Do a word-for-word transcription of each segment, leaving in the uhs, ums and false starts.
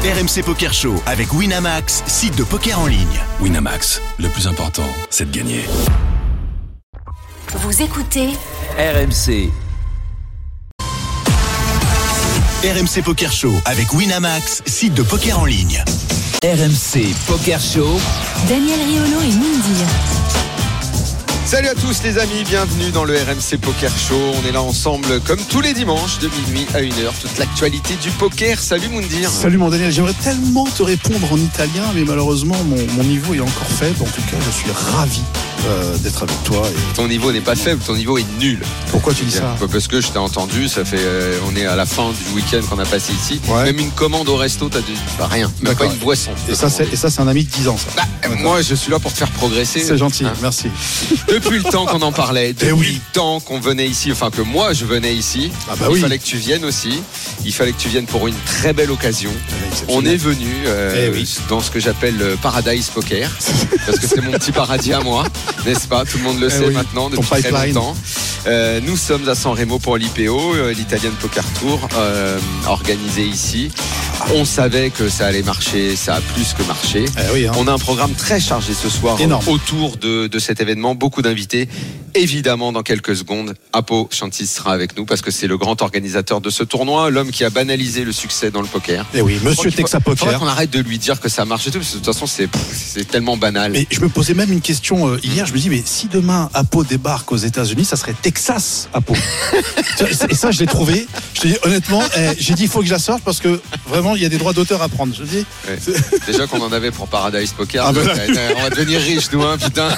R M C Poker Show avec Winamax, site de poker en ligne. Winamax, le plus important, c'est de gagner. Vous écoutez R M C. R M C Poker Show avec Winamax, site de poker en ligne. R M C Poker Show. Daniel Riolo et Moundir. Salut à tous les amis, bienvenue dans le R M C Poker Show. On est là ensemble comme tous les dimanches de minuit à une heure. Toute l'actualité du poker. Salut Moundir. Salut mon Daniel, j'aimerais tellement te répondre en italien, mais malheureusement mon, mon niveau est encore faible. En tout cas, je suis ravi euh, d'être avec toi. Et... Ton niveau n'est pas faible, ton niveau est nul. Pourquoi tu dis ça ? Parce que je t'ai entendu, ça fait, euh, on est à la fin du week-end qu'on a passé ici. Ouais. Même une commande au resto, t'as dit bah, rien, même D'accord. pas une boisson. Et ça, c'est, et ça, c'est un ami de dix ans, ça. Bah, moi, je suis là pour te faire progresser. C'est gentil, hein. Merci. Depuis le temps qu'on en parlait, depuis oui. le temps qu'on venait ici, enfin que moi je venais ici, ah bah il oui. fallait que tu viennes aussi. Il fallait que tu viennes pour une très belle occasion. On est venu euh, oui. dans ce que j'appelle le Paradise Poker, parce que c'est mon petit paradis à moi, n'est-ce pas ? Tout le monde le sait eh oui. maintenant depuis Ton très pipeline. longtemps. Euh, nous sommes à San Remo pour l'I P O, euh, l'Italian Poker Tour, euh, organisé ici. On savait que ça allait marcher, ça a plus que marché. Eh oui, hein. On a un programme très chargé ce soir Énorme. autour de, de cet événement, beaucoup d'invités. Évidemment, dans quelques secondes, Apo Chantis sera avec nous parce que c'est le grand organisateur de ce tournoi, l'homme qui a banalisé le succès dans le poker. Eh oui, Monsieur Texas Poker. Il faudrait qu'on arrête de lui dire que ça marche et tout, parce que de toute façon, c'est, c'est tellement banal. Mais je me posais même une question euh, hier, je me dis, mais si demain Apo débarque aux États-Unis, ça serait Texas Apo. Et ça, je l'ai trouvé. Je te dis, honnêtement, eh, j'ai dit, il faut que je la sorte parce que vraiment, il y a des droits d'auteur à prendre. Je dis. Ouais. Déjà qu'on en avait pour Paradise Poker, ah donc, ben on va devenir riche, nous, hein, putain.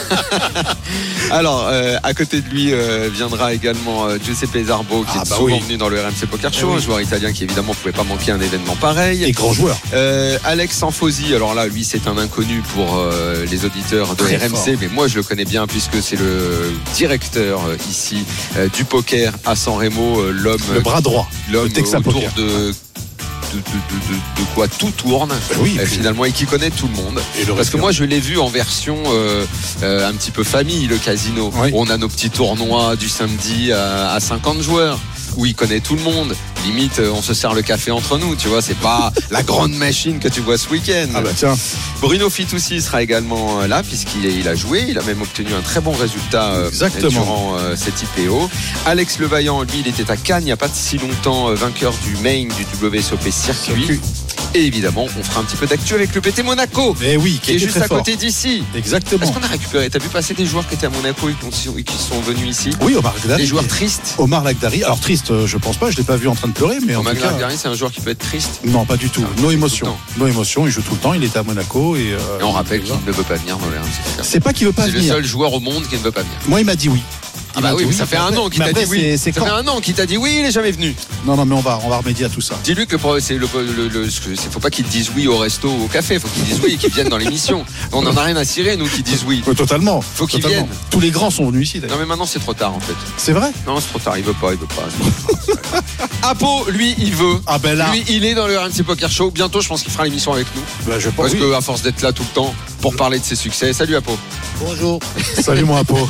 Alors, euh, à côté de lui euh, viendra également euh, Giuseppe Zarbo, qui ah est bah souvent oui. venu dans le R M C Poker Show, eh oui. un joueur italien qui évidemment pouvait pas manquer un événement pareil. Et grand joueur. Euh, Alex Sanfosi, alors là, lui, c'est un inconnu pour euh, les auditeurs de Très R M C, fort. mais moi, je le connais bien puisque c'est le directeur euh, ici euh, du poker à San Remo, euh, l'homme, le bras droit, l'homme le Texas autour Poker. de De, de, de, de quoi tout tourne oui, euh, finalement et qui connaît tout le monde et le parce que moi je l'ai vu en version euh, euh, un petit peu famille, le casino, oui. on a nos petits tournois du samedi à, à cinquante joueurs où il connaît tout le monde, limite on se sert le café entre nous, tu vois, c'est pas la grande machine que tu vois ce week-end. Ah bah tiens. Bruno Fitoussi sera également là puisqu'il est, il a joué, il a même obtenu un très bon résultat euh, durant euh, cet I P O. Alex Levaillant, lui, il était à Cannes il n'y a pas si longtemps, euh, vainqueur du main du W S O P circuit. circuit. Et évidemment, on fera un petit peu d'actu avec le P T Monaco, eh oui, qui est juste à fort. côté d'ici. Exactement. Est-ce qu'on a récupéré ? T'as vu passer des joueurs qui étaient à Monaco et qui sont venus ici ? Oui, Omar Lagdari. Des joueurs tristes. Omar Lagdari. Alors triste, je pense pas. Je l'ai pas vu en train de pleurer, mais Omar en tout cas. Lagdari, c'est un joueur qui peut être triste. Non, pas du tout. Non, no émotion. No émotion. Il joue tout le temps. Il était à Monaco et. Euh, et on rappelle qu'il ne veut pas venir dans le R M C. C'est pas qu'il veut pas c'est venir. C'est le seul joueur au monde qui ne veut pas venir. Moi, il m'a dit oui. Ah bah oui, mais ça fait un an qu'il t'a dit oui. C'est, c'est ça fait un an qu'il t'a dit oui, il est jamais venu. Non, non, mais on va, on va remédier à tout ça. Dis-lui que c'est le, le, le, le faut pas qu'il dise oui au resto ou au café, faut qu'il dise oui et qu'il vienne dans l'émission. On en a rien à cirer, nous, qui disent oui. oui totalement. Faut qu'il totalement. vienne. Tous les grands sont venus ici. D'ailleurs. Non, mais maintenant c'est trop tard en fait. C'est vrai ? Non, c'est trop tard. Il veut pas, il veut pas. Apo, lui, il veut. Ah ben là. Lui, il est dans le R M C Poker Show. Bientôt, je pense qu'il fera l'émission avec nous. Ben, je pense. Parce oui. que à force d'être là tout le temps pour parler de ses succès. Salut Apo. Bonjour. Salut mon Apo.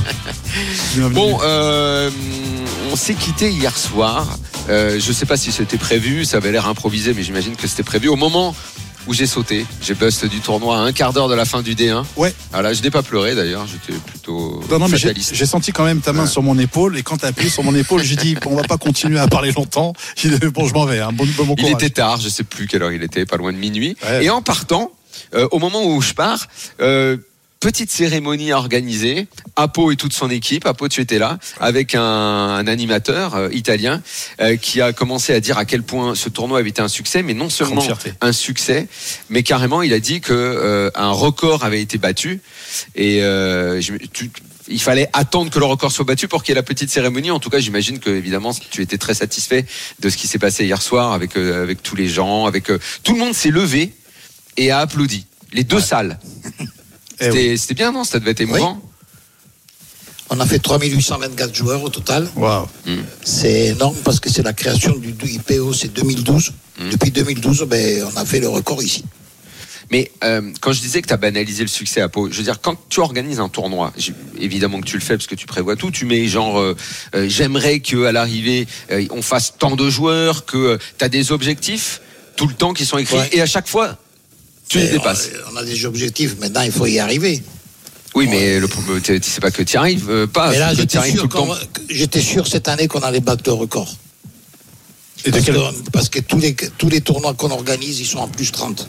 Bon, euh, on s'est quitté hier soir. Euh, je sais pas si c'était prévu, ça avait l'air improvisé, mais j'imagine que c'était prévu. Au moment où j'ai sauté, j'ai bust du tournoi à un quart d'heure de la fin du D un. Ouais. Alors là, je n'ai pas pleuré d'ailleurs, j'étais plutôt non, non, fataliste. Mais j'ai, j'ai senti quand même ta main ouais. sur mon épaule, et quand tu as appuyé sur mon épaule, j'ai dit on va pas continuer à parler longtemps. Bon, je m'en vais. Hein. Bon, bon, bon il était tard, je sais plus quelle heure il était, pas loin de minuit. Ouais. Et en partant, euh, au moment où je pars. Euh, Petite cérémonie organisée, Apo et toute son équipe. Apo, tu étais là, avec un, un animateur euh, italien euh, qui a commencé à dire à quel point ce tournoi avait été un succès, mais non seulement un succès, mais carrément il a dit que euh, un record avait été battu. Et euh, je, tu, il fallait attendre que le record soit battu pour qu'il y ait la petite cérémonie. En tout cas, j'imagine que évidemment tu étais très satisfait de ce qui s'est passé hier soir avec euh, avec tous les gens, avec euh, tout le monde s'est levé et a applaudi. Les deux ouais. salles. C'était, eh oui. c'était bien, non ? Ça devait être émouvant. Oui. On a fait trois mille huit cent vingt-quatre joueurs au total. Wow. Mm. C'est énorme parce que c'est la création du I P O, c'est deux mille douze. Mm. Depuis deux mille douze, ben, on a fait le record ici. Mais euh, quand je disais que tu as banalisé le succès à Pau, je veux dire, quand tu organises un tournoi, évidemment que tu le fais parce que tu prévois tout, tu mets genre, euh, euh, j'aimerais qu'à l'arrivée, euh, on fasse tant de joueurs, que euh, tu as des objectifs. tout le temps qui sont écrits Ouais. et à chaque fois tu les Mais dépasses. On, on a des objectifs, maintenant il faut y arriver. Oui, mais le problème, tu sais pas que tu y arrives euh, pas. Mais là, c'est que tu y j'étais arrives sûr, tout le temps. qu'on- j'étais sûr cette année qu'on allait battre le record. Et de Parce quel- que, parce que tous les, tous les tournois qu'on organise, ils sont en plus trente.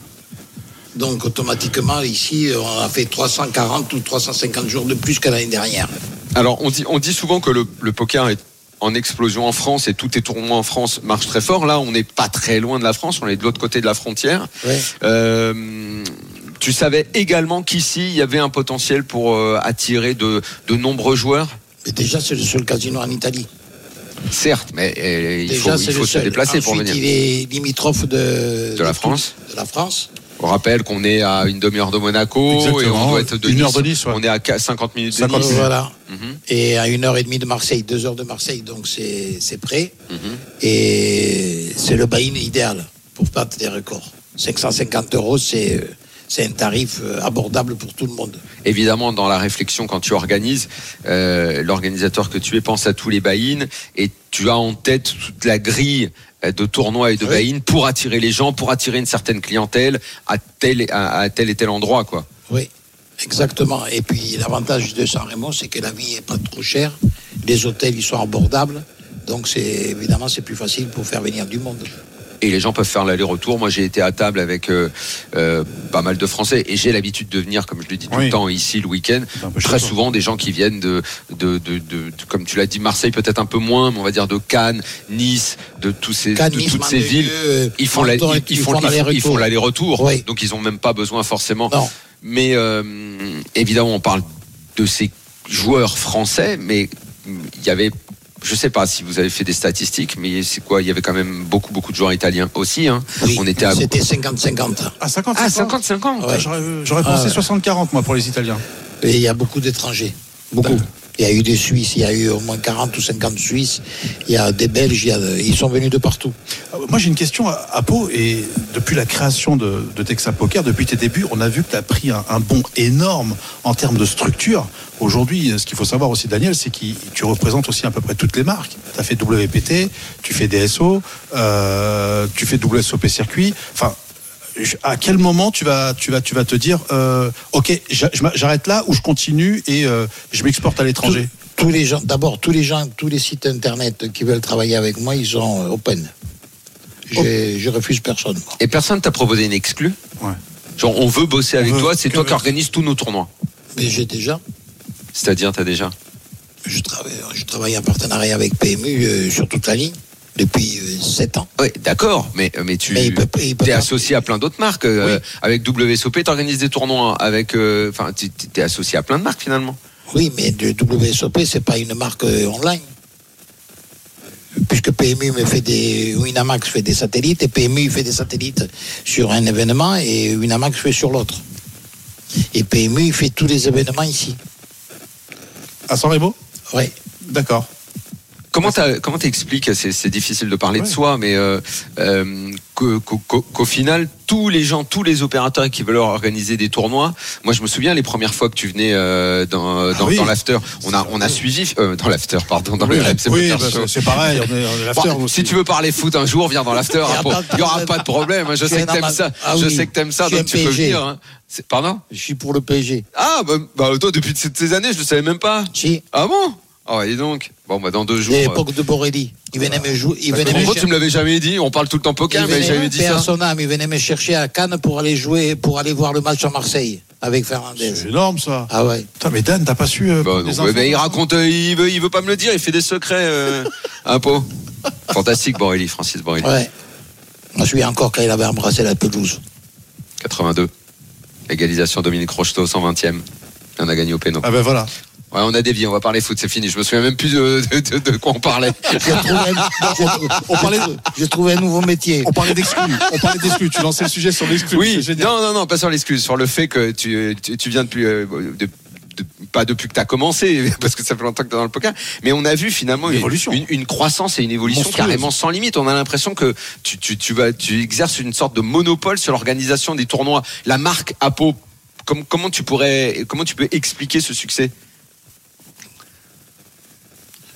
Donc automatiquement, ici, on a fait trois cent quarante ou trois cent cinquante jours de plus que l'année dernière. Alors, on dit, on dit souvent que le, le poker est en explosion en France et tous les tournois en France marchent très fort. Là, on n'est pas très loin de la France, on est de l'autre côté de la frontière. Ouais. Euh, tu savais également qu'ici, il y avait un potentiel pour euh, attirer de, de nombreux joueurs. Mais déjà, c'est le seul casino en Italie. Certes, mais euh, il faut, Déjà, il c'est faut le se seul. déplacer pour Ensuite, venir. il est limitrophe de, De la tout- France. De la France. On rappelle qu'on est à une demi-heure de Monaco Exactement. et on doit être de Une Nice. heure de Nice, ouais. On est à cinquante minutes de cinquante Nice. minutes. Voilà. Mhm. Et à une heure et demie de Marseille, deux heures de Marseille, donc c'est c'est prêt. Mhm. Et c'est le buy-in idéal pour battre des records. cinq cent cinquante euros, c'est euh, c'est un tarif euh, abordable pour tout le monde. Évidemment, dans la réflexion, quand tu organises, euh, l'organisateur que tu es pense à tous les buy-in et tu as en tête toute la grille euh, de tournois et de Oui. buy-in pour attirer les gens, pour attirer une certaine clientèle à tel, à, à tel et tel endroit, quoi. Oui, exactement. Et puis l'avantage de San Remo, c'est que la vie n'est pas trop chère. Les hôtels, ils sont abordables. Donc c'est évidemment, c'est plus facile pour faire venir du monde. Et les gens peuvent faire l'aller-retour. Moi, j'ai été à table avec euh, euh, pas mal de Français et j'ai l'habitude de venir, comme je le dis tout Oui. le temps, ici le week-end. C'est un peu Très chaud, souvent, des gens qui viennent de, de, de, de, de- comme tu l'as dit, Marseille peut-être un peu moins, mais on va dire de Cannes, Nice, de tous ces, Cannes, de Nice, toutes ces Mandelieu, villes. euh, Ils font, la- Menton, ils, ils font, ils font- ils l'aller-retour. font l'aller-retour. Oui. Donc, ils n'ont même pas besoin forcément. Non. Mais euh, évidemment, on parle de ces joueurs français, mais il y avait. Je sais pas si vous avez fait des statistiques, mais c'est quoi? Il y avait quand même beaucoup, beaucoup de joueurs italiens aussi. Hein. Oui, On était à c'était cinquante cinquante. À cinquante ah, cinquante cinquante. Ouais. J'aurais, j'aurais pensé Ah ouais. soixante quarante, moi, pour les Italiens. Et il y a beaucoup d'étrangers. Beaucoup. Il y a eu des Suisses, il y a eu au moins quarante ou cinquante Suisses. Il y a des Belges, il y a, ils sont venus de partout. Moi, j'ai une question à, à Pau. Et depuis la création de, de Texas Poker, depuis tes débuts, on a vu que tu as pris un, un bond énorme en termes de structure. Aujourd'hui, ce qu'il faut savoir aussi, Daniel, c'est que tu représentes aussi à peu près toutes les marques. Tu as fait W P T, tu fais D S O, euh, tu fais W S O P circuit. Enfin, je- à quel moment tu vas, tu vas, tu vas te dire, euh, ok, j'a- je m'a- j'arrête là ou je continue et euh, je m'exporte à l'étranger? Tous, tous les gens, d'abord, tous les gens, tous les sites internet qui veulent travailler avec moi, ils sont euh, open. J'ai- Je refuse personne. moi. Et personne t'a proposé une exclue? Ouais. Genre, on veut bosser avec veut toi, c'est que- toi qui organise tous nos tournois. Mais j'ai déjà, C'est-à-dire, t'as déjà. je travaille, je travaille en partenariat avec P M U euh, sur toute la ligne depuis euh, sept ans. Oui, d'accord, mais, mais tu Mais il peut- il peut es pas- associé à plein d'autres marques. euh, Avec W S O P, tu organises des tournois. Avec, euh, enfin, tu es associé à plein de marques finalement. Oui, mais de W S O P, c'est pas une marque euh, online. Puisque P M U me fait des, Winamax fait des satellites et P M U fait des satellites sur un événement et Winamax fait sur l'autre. Et P M U il fait tous les événements ici. À San Remo? Ouais. D'accord. Comment t'as- comment t'expliques, c'est, c'est difficile de parler Ouais. de soi, mais euh, euh, qu'au, qu'au- qu'au- qu'au final, tous les gens, tous les opérateurs qui veulent organiser des tournois, moi je me souviens les premières fois que tu venais euh, dans, dans, oui. dans l'after, on a, on a suivi, euh, dans l'after, pardon, dans le R M C Oui, Poker bah, Show. c'est- c'est pareil, on est, on est l'after, Bon, nous si aussi. tu veux parler foot un jour, viens dans l'after. Il y a Apo. pas de Il y aura problème. pas de problème. Je Je sais suis que t'aimes un ça. Ah Je oui. sais que t'aimes ça, Je suis donc un tu peux P S G. venir. hein. C'est- Pardon? Je suis pour le P S G. Ah, bah, bah, toi, depuis toutes ces années, je le savais même pas. Si. Ah bon? Ah, et donc? Bon, bah, dans deux jours. À euh, l'époque de Borelli. Il venait me jouer. Il venait En me gros, tu cher- me l'avais jamais dit. On parle tout le temps poker, il mais venait- j'avais dit paix à ça. son âme, il venait me chercher à Cannes pour aller jouer, pour aller voir le match à Marseille avec Fernandez. C'est énorme, ça. Ah ouais. Putain, mais Dan, t'as pas su euh, Bah, non, les ouais, infos, mais il là raconte, euh, il veut, il veut pas me le dire. Il fait des secrets, euh, un pot. Fantastique, Borelli, Francis Borelli. Ouais. Moi, je suis encore quand il avait embrassé la pelouse. quatre-vingt-deux. Égalisation Dominique Rocheteau, cent vingtième. Et on a gagné au péno. Ah ben voilà. Ouais, on a dévié, on va parler foot, c'est fini. Je me souviens même plus de, de, de- de quoi on parlait. J'ai trouvé, un- On parlait, j'ai trouvé un nouveau métier. on parlait d'exclus. On parlait d'exclus. Tu lançais le sujet sur l'exclus. Oui, c'est génial. non, non, non, pas sur l'excuse, sur le fait que tu, tu, tu viens depuis, euh, de, de- pas depuis que tu as commencé, parce que ça fait longtemps que tu es dans le poker, mais on a vu finalement une, L'évolution. une, une croissance et une évolution Monstrueuse. carrément sans limite. On a l'impression que tu, tu, tu, vas, tu exerces une sorte de monopole sur l'organisation des tournois. La marque Apo, comme, comment, tu pourrais, comment tu peux expliquer ce succès?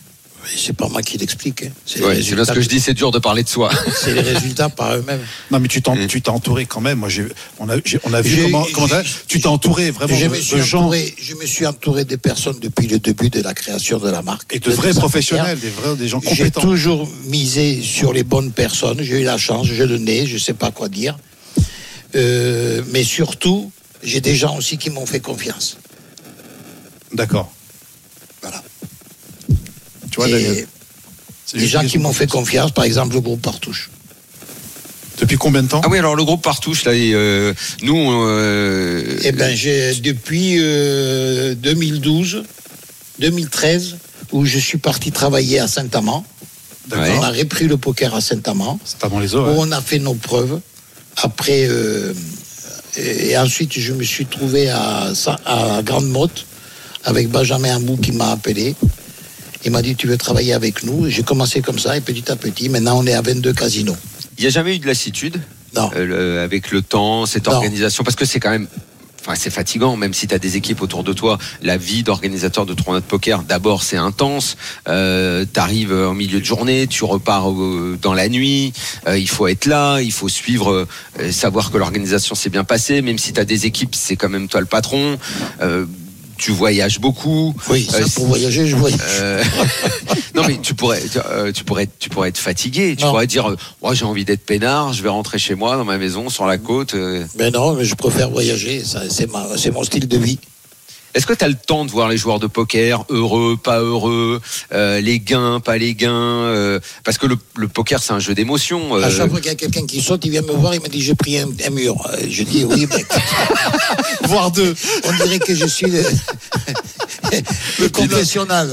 C'est pas moi qui l'explique. Hein. C'est, Ouais, c'est bien ce que je dis, c'est dur de parler de soi. C'est les résultats par eux-mêmes. Non, mais tu t'en, tu t'es entouré quand même. Moi, j'ai, on a, j'ai, on a vu J'ai- comment, comment t'as- tu t'es entouré vraiment Je de, me, suis de gens entouré, je me suis entouré des personnes depuis le début de la création de la marque. et de vrais professionnels, des vrais, des gens J'ai compétents. toujours misé sur les bonnes personnes. J'ai eu la chance, j'ai le nez, je ne sais pas quoi dire. Euh, mais surtout, j'ai des gens aussi qui m'ont fait confiance. D'accord. Voilà. Tu vois, Et Daniel. C'est les juste gens une qui m'ont fait question. confiance, par exemple le groupe Partouche. Depuis combien de temps? Ah oui, alors le groupe Partouche, là, et, euh, nous, euh, Eh ben, j'ai depuis euh, deux mille douze, deux mille treize, où je suis parti travailler à Saint-Amand. D'accord. On a repris le poker à Saint-Amand, C'est avant les eaux. où Ouais. on a fait nos preuves. Après, euh, et, et ensuite, je me suis trouvé à, Sa- à Grande-Motte avec Benjamin Ambou qui m'a appelé. Il m'a dit, tu veux travailler avec nous? Et j'ai commencé comme ça, et petit à petit, maintenant on est à vingt-deux casinos. il n'y a jamais eu de lassitude Non. euh, le- avec le temps, cette Non. organisation, parce que c'est quand même. Enfin, c'est fatigant, même si tu as des équipes autour de toi. La vie d'organisateur de tournoi de poker, d'abord, c'est intense. Euh, tu arrives en milieu de journée, tu repars euh, dans la nuit. Euh, il faut être là, il faut suivre, euh, savoir que l'organisation s'est bien passée. Même si tu as des équipes, c'est quand même toi le patron. Euh, tu voyages beaucoup. Oui, ça, Euh, pour voyager, je voyage. Euh, non mais tu pourrais, tu, euh, tu pourrais, tu pourrais être fatigué. Tu Non. pourrais dire, euh, moi j'ai envie d'être peinard, je vais rentrer chez moi dans ma maison sur la côte. euh. Mais non, mais je préfère voyager, ça, c'est, ma, c'est mon style de vie. Est-ce que tu as le temps de voir les joueurs de poker, heureux, pas heureux, euh, les gains, pas les gains, euh, parce que le, le poker c'est un jeu d'émotion. euh. À chaque fois qu'il y a quelqu'un qui saute, il vient me voir, il me dit j'ai pris un, un mur. Euh, Je dis oui, mec. Voire deux. On dirait que je suis le, le confessionnal.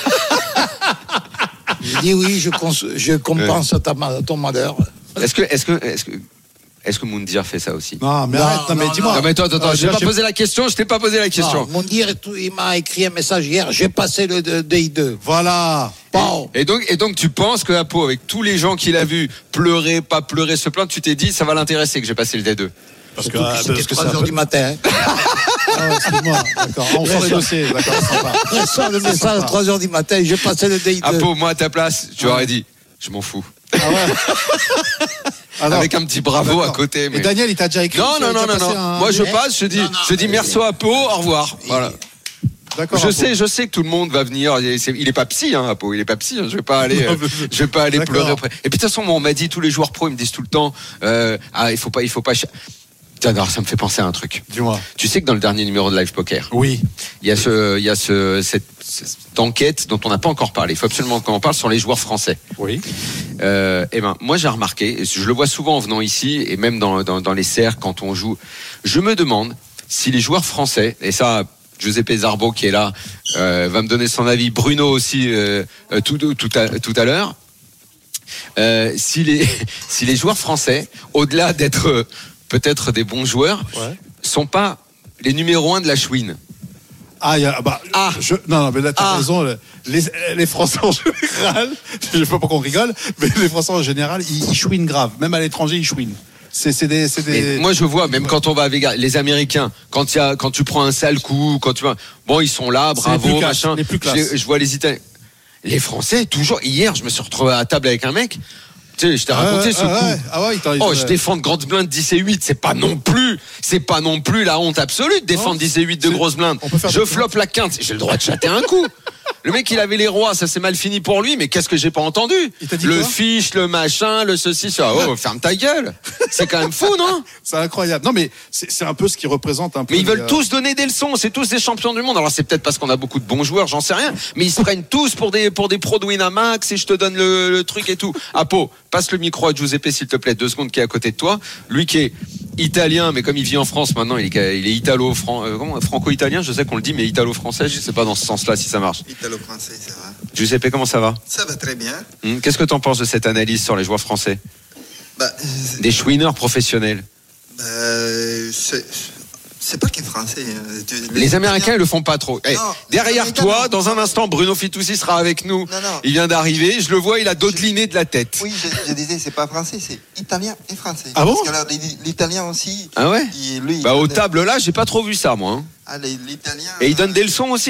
Je dis oui, je, cons, je compense ta, ma- ton malheur. Est-ce que, est-ce que, est-ce que, est-ce que Moundir fait ça aussi? Non, mais Non, arrête, non, mais non, dis-moi. Non mais attends, attends, Ah, je t'ai déjà, pas j'ai- posé la question, je t'ai pas posé la question. Non, mon dire, et tout, il m'a écrit un message hier, j'ai passé le D I deux. Voilà. Bon. Et donc, et donc, tu penses que Apo, avec tous les gens qu'il a vus pleurer, pas pleurer, se plaindre, tu t'es dit, ça va l'intéresser que j'ai passé le D deux. Parce que, Surtout ah, que c'était parce que trois c'est un heures peu- du matin. Hein. Ah, excuse-moi. D'accord. On sort les dossiers. D'accord, sympa. Je reçois le message à trois heures du matin, j'ai passé le D I deux. Apo, moi à ta place, tu aurais dit, je m'en fous. Ah ouais. Ah non. Avec un petit bravo D'accord. à côté. Mais... Et Daniel, il t'a déjà écrit. Non, tu non, as non, déjà non, passé non. un- Moi, je Mais- passe, je dis, Non, non, je dis mais- merci à Apo, au revoir. Voilà. D'accord. Je Apo. sais, je sais que tout le monde va venir. Il est- il est pas psy, hein, Apo. Il est pas psy. hein. Je vais pas aller, euh, je vais pas aller D'accord. pleurer après. Et puis de toute façon, moi, on m'a dit tous les joueurs pro, ils me disent tout le temps, euh, ah, il faut pas, il faut pas. ch- Tiens, alors, ça me fait penser à un truc. Dis-moi. Tu sais que dans le dernier numéro de Live Poker, Oui. il y a ce, il y a ce, cette, cette enquête dont on n'a pas encore parlé. Il faut absolument qu'on en parle sur les joueurs français. Oui. Euh, eh ben, moi j'ai remarqué, et je le vois souvent en venant ici et même dans, dans, dans les cercles quand on joue, je me demande si les joueurs français, et ça Giuseppe Zarbo qui est là euh, va me donner son avis, Bruno aussi euh, euh, tout, tout, à, tout à l'heure, euh, si, les, si les joueurs français, au-delà d'être euh, peut-être des bons joueurs, Ouais. sont pas les numéros un de la chouine. Ah, il y a, bah, Ah. je, non, non, mais là, t'as Ah. raison. Les, les Français en général, je ne veux pas qu'on rigole, mais les Français en général, ils, ils chouinent grave. Même à l'étranger, ils chouinent. C'est, c'est des, c'est Mais des. moi je vois, même quand on va à Vegas, les Américains, quand, il y a, quand tu prends un sale coup, quand tu vas, bon ils sont là, C'est les bravo, plus classes, machin. les plus classes. Je, je vois les Italiens. Les Français, toujours. Hier, je me suis retrouvé à table avec un mec. Tu sais, je t'ai Ah raconté ouais, ce ah coup. ouais, ah ouais, il t'a- il Oh, t'a- je défends de grosses blindes dix et huit, c'est pas non plus, c'est pas non plus la honte absolue de défendre Non, dix et huit de c'est- grosses blindes. on peut faire Je des- floppe la quinte, j'ai le droit de chatter un coup. Le mec, il avait les rois, ça s'est mal fini pour lui, mais qu'est-ce que j'ai pas entendu? Il t'a dit Le quoi fiche, le machin, le ceci, ça. Oh, ferme ta gueule. C'est quand même fou, non? C'est incroyable. Non, mais c'est, c'est un peu ce qui représente un peu. Mais ils veulent les, euh, tous donner des leçons, c'est tous des champions du monde. Alors c'est peut-être parce qu'on a beaucoup de bons joueurs, j'en sais rien, mais ils se prennent tous pour des pour des pros de Winamax et je te donne le, le truc et tout. Apo, passe le micro à Giuseppe s'il te plaît, deux secondes qui est à côté de toi. Lui qui est italien, mais comme il vit en France maintenant, il est, il est italo euh, comment, franco-italien, je sais qu'on le dit, mais italo-français, je sais pas dans ce sens-là si ça marche. Italo-français, ça va. Giuseppe, comment ça va? Ça va très bien. Hum, Qu'est-ce que t'en penses de cette analyse sur les joueurs français? Bah, euh, Des chouineurs professionnels. bah, c'est, c'est pas qu'un français. hein. Tu- Les Américains, ils le font pas trop. Eh, Non, derrière les Américains, toi, non. dans un instant, Bruno Fitoussi sera avec nous. Non, non. Il vient d'arriver. Je le vois, il a dodelinné de la tête. Oui, je, je disais, c'est pas français, c'est italien et français. Ah bon Parce que alors, l'i- l'italien aussi. Ah ouais il- lui, il Bah, aux donne- tables là, j'ai pas trop vu ça, moi. hein. Ah, les- l'italien. Et il donne des leçons aussi?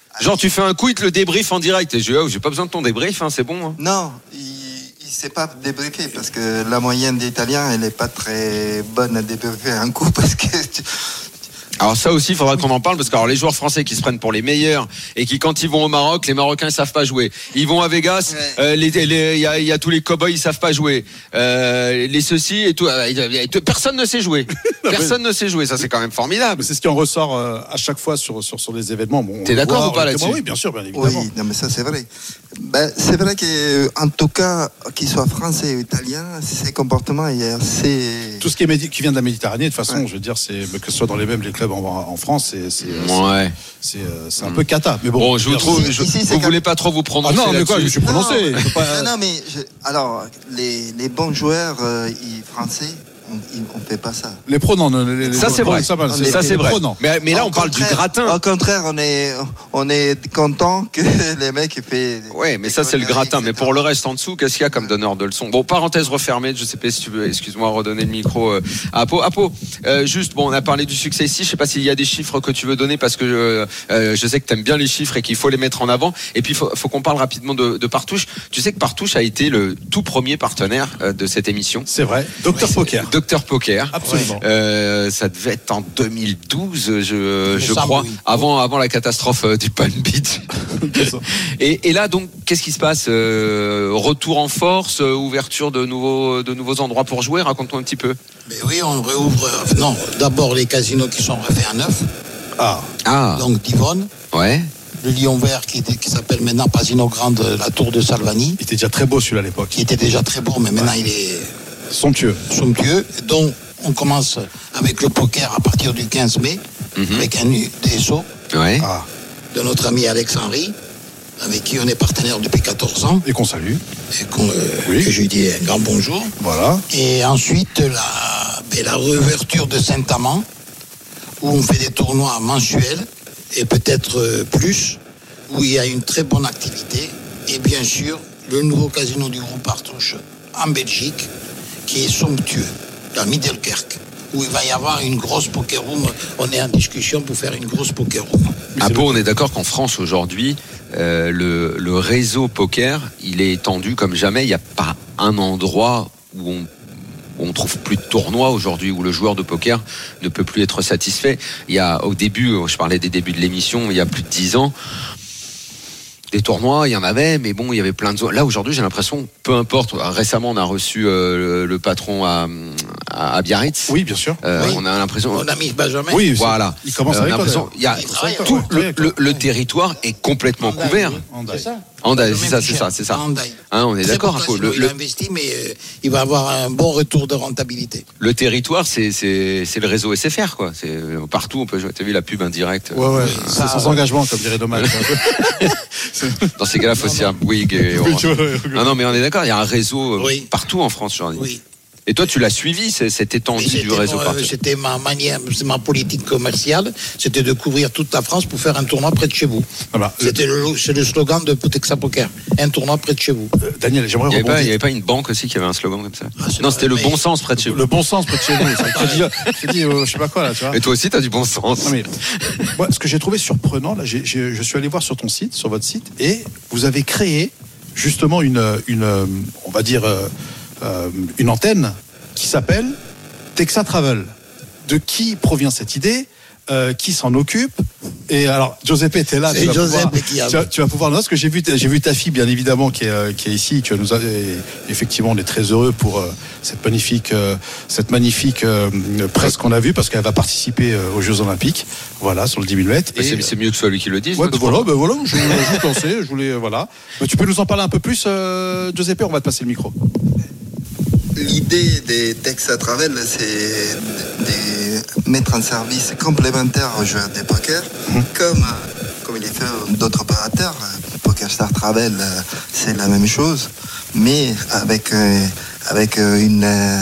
Genre, tu fais un coup, il te le débrief en direct. Et je dis, oh, j'ai pas besoin de ton débrief, hein, c'est bon. Hein. Non, il ne sait pas débriefer parce que la moyenne des Italiens, elle n'est pas très bonne à débriefer un coup parce que. Tu... Alors ça aussi, il faudra qu'on en parle parce que alors, les joueurs français qui se prennent pour les meilleurs et qui quand ils vont au Maroc, les Marocains ils savent pas jouer. Ils vont à Vegas, il ouais. euh, les, les, y, a, y a tous les cow-boys ils savent pas jouer. Euh, les ceci et tout, euh, personne ne sait jouer. Personne ne sait jouer. Ça c'est quand même formidable. C'est ce qui en ressort euh, à chaque fois sur sur sur les événements. Bon, t'es d'accord ou pas là-dessus? Oui, bien sûr, bien évidemment. Oui, non mais ça c'est vrai. Ben, c'est vrai que en tout cas, qu'il soit français ou italien, ces comportements est assez. Tout ce qui est médi- qui vient de la Méditerranée, de toute façon, ouais. je veux dire, c'est que ce soit dans les mêmes les clubs en, en France, c'est c'est, ouais. c'est, c'est, c'est un peu cata. Mais bon, bon je vous trouve, ici, je, ici, vous voulez pas trop vous prononcer. Ah non, mais là-dessus. quoi, je suis prononcé. Non, je pas... non, non mais je, alors les, les bons joueurs euh, français. On ne fait pas ça. Les pros, non. Les, les, ça, c'est vrai. Ça, c'est, ça, c'est vrai. Pros, non. Mais, mais là, au on parle du gratin. Au contraire, on est, on est content que les mecs aient fait. Oui, mais ça, c'est le gratin. Mais pour le reste en dessous, qu'est-ce qu'il y a comme donneur de leçons? Bon, parenthèse refermée. Je sais pas si tu veux, excuse-moi, redonner le micro euh, à Apo. Apo, euh, juste, bon, on a parlé du succès ici. Je sais pas s'il y a des chiffres que tu veux donner parce que euh, je sais que tu aimes bien les chiffres et qu'il faut les mettre en avant. Et puis, il faut, faut qu'on parle rapidement de, de Partouche. Tu sais que Partouche a été le tout premier partenaire euh, de cette émission. C'est vrai. Docteur Oui, Poker. Docteur Poker. Absolument. Euh, ça devait être en deux mille douze, je, je crois, oui. avant, avant la catastrophe du Palm Beach. et, et là, donc, qu'est-ce qui se passe? euh, Retour en force, euh, ouverture de nouveaux, de nouveaux endroits pour jouer. Raconte-nous un petit peu. Mais oui, on réouvre. Euh, non, d'abord les casinos qui sont refaits à neuf. Ah. ah. Donc Divonne. Ouais. Le Lion Vert qui, qui s'appelle maintenant Pasino Grande, la tour de Salvani. Il était déjà très beau celui-là à l'époque. Qui était déjà très beau, mais maintenant ouais. il est somptueux. Somptueux. Donc on commence avec le poker à partir du quinze mai, mm-hmm. avec un D S O ouais. ah. de notre ami Alex Henry, avec qui on est partenaire depuis quatorze ans. Et qu'on salue. Et qu'on, euh, oui. que je lui dis un grand bonjour. Voilà. Et ensuite, la, ben, la réouverture de Saint-Amand, où on fait des tournois mensuels, et peut-être euh, plus, où il y a une très bonne activité. Et bien sûr, le nouveau casino du groupe Partouche en Belgique, qui est somptueux. Dans Middelkerk, où il va y avoir une grosse poker room. On est en discussion pour faire une grosse poker room. Ah bon, on est d'accord qu'en France aujourd'hui, euh, le, le réseau poker, il est étendu comme jamais. Il n'y a pas un endroit où on, où on trouve plus de tournois aujourd'hui, où le joueur de poker ne peut plus être satisfait. Il y a au début, je parlais des débuts de l'émission, il y a plus de dix ans. Des tournois, il y en avait, mais bon, il y avait plein de zones. Là, aujourd'hui, j'ai l'impression, peu importe. Récemment, on a reçu euh, le, le patron à, à, à Biarritz. Oui, bien sûr. Euh, oui. On a l'impression. On a mis Benjamin. Oui, voilà. Il commence euh, avec l'impression. Il y a il tout ouais. le, le, le territoire est complètement Andai, couvert. Oui. C'est ça. Andai, c'est ça, c'est ça, c'est ça. Hein, on est c'est d'accord. Bon, le, il a investi, mais euh, il va avoir un bon retour de rentabilité. Le territoire, c'est c'est c'est le réseau S F R, quoi. C'est partout. On peut jouer. T'as vu la pub indirecte? Ouais, ouais. C'est ça, sans ouais. engagement, comme dirait Dommage. Dans ces cas-là, il faut s'y un Bouygues et non, non, mais on est d'accord. Il y a un réseau oui. partout en France, aujourd'hui. Oui. Et toi, tu l'as suivi, cette étendue du réseau partout. C'était ma manière, c'est ma politique commerciale, c'était de couvrir toute la France pour faire un tournoi près de chez vous. Ah bah, c'était le, c'est le slogan de Potexa Poker, un tournoi près de chez vous. Euh, Daniel, j'aimerais rebondir. Il n'y avait pas une banque aussi qui avait un slogan comme ça? Ah, non, c'était le bon sens près de chez vous. Le bon sens près de chez vous. Je te dis, euh, je sais pas quoi là, tu vois. Et toi aussi, tu as du bon sens. Non, mais, moi, ce que j'ai trouvé surprenant, là, j'ai, j'ai, je suis allé voir sur ton site, sur votre site, et vous avez créé justement une, une on va dire, euh, une antenne qui s'appelle Texa Travel. De qui provient cette idée? Euh, qui s'en occupe? Et alors, Giuseppe était là. C'est tu, vas Giuseppe pouvoir, qui a... tu, vas, tu vas pouvoir. Non, parce que j'ai vu, j'ai vu ta fille, bien évidemment, qui est, qui est ici. Tu nous as, effectivement, on est très heureux pour euh, cette magnifique, euh, cette magnifique euh, presse qu'on a vue, parce qu'elle va participer euh, aux Jeux Olympiques. Voilà, sur le dix mille mètres. Et c'est, c'est mieux que ce soit lui qui le dise. Ouais, ben voilà, ben voilà. Je voulais juste lancer. Je voulais, voilà. Mais tu peux nous en parler un peu plus, euh, Giuseppe? On va te passer le micro. L'idée des Texa Travel, c'est de mettre en service complémentaire aux joueurs de poker, mmh. comme, comme il est fait d'autres opérateurs. PokerStars Travel, c'est la même chose, mais avec, euh, avec une, euh,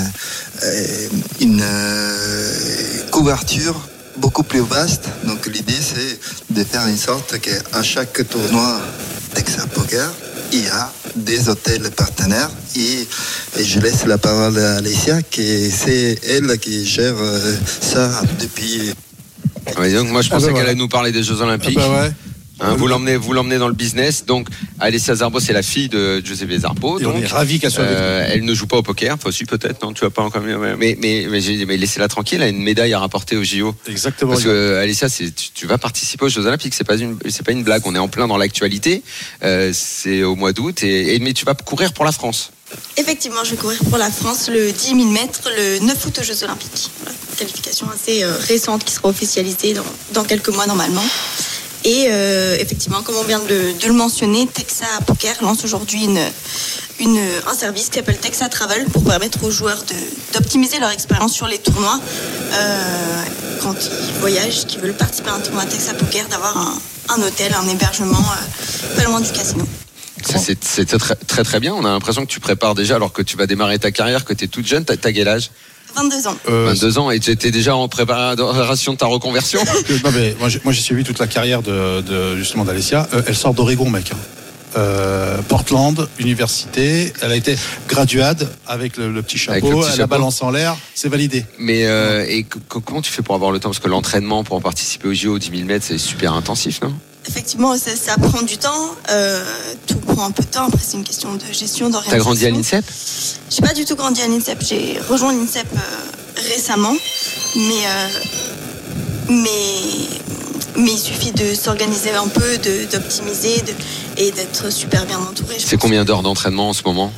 une euh, couverture beaucoup plus vaste. Donc l'idée, c'est de faire une sorte qu'à chaque tournoi Texa Poker, il y a des hôtels partenaires et, et je laisse la parole à Alessia, qui c'est elle qui gère euh, ça depuis. Ouais, donc moi je pensais ah bah qu'elle voilà. allait nous parler des Jeux Olympiques. Ah bah ouais. Hein, vous l'emmenez, vous l'emmenez dans le business. Donc, Alessia Zarbo, c'est la fille de Giuseppe Zarbo. Et donc, on est ravis qu'elle soit avec euh, elle ne joue pas au poker. Enfin, si, peut-être, non, tu vas pas encore. Mais, mais, mais, mais, j'ai- mais laissez-la tranquille. Elle a une médaille à rapporter au J O. Exactement. Parce que, Alessia, c'est, tu, tu vas participer aux Jeux Olympiques. C'est pas une, c'est pas une blague. On est en plein dans l'actualité. Euh, c'est au mois d'août. Et, et, mais tu vas courir pour la France. Effectivement, je vais courir pour la France le dix mille mètres le neuf août aux Jeux Olympiques. Voilà, qualification assez euh, récente qui sera officialisée dans, dans quelques mois normalement. Et euh, effectivement, comme on vient de le, de le mentionner, Texa Poker lance aujourd'hui une, une, un service qui s'appelle Texa Travel pour permettre aux joueurs de, d'optimiser leur expérience sur les tournois euh, quand ils voyagent, qui veulent participer à un tournoi Texa Poker, d'avoir un, un hôtel, un hébergement euh, pas loin du casino. Ça, c'est, c'est très, très très bien. On a l'impression que tu prépares déjà alors que tu vas démarrer ta carrière, que tu es toute jeune. T'as, t'as quel âge? vingt-deux ans. Euh, vingt-deux ans et tu étais déjà en préparation de ta reconversion. non, mais moi, j'ai, moi, j'ai suivi toute la carrière de, de justement d'Alessia. Euh, elle sort d'Oregon, mec. hein. Euh, Portland, université. Elle a été graduade avec le, le petit chapeau. Avec le petit elle chapeau. a balancé en l'air. C'est validé. Mais euh, et c- comment tu fais pour avoir le temps? Parce que l'entraînement pour en participer au J O dix mille mètres, c'est super intensif, non? Effectivement, ça, ça prend du temps. Euh, tout prend un peu de temps. Après, c'est une question de gestion, T'as d'organisation. grandi à l'INSEP? J'ai pas du tout grandi à l'INSEP. J'ai rejoint l'INSEP euh, récemment, mais euh, mais mais il suffit de s'organiser un peu, de, d'optimiser, de, et d'être super bien entouré. Je C'est pense. combien d'heures d'entraînement en ce moment?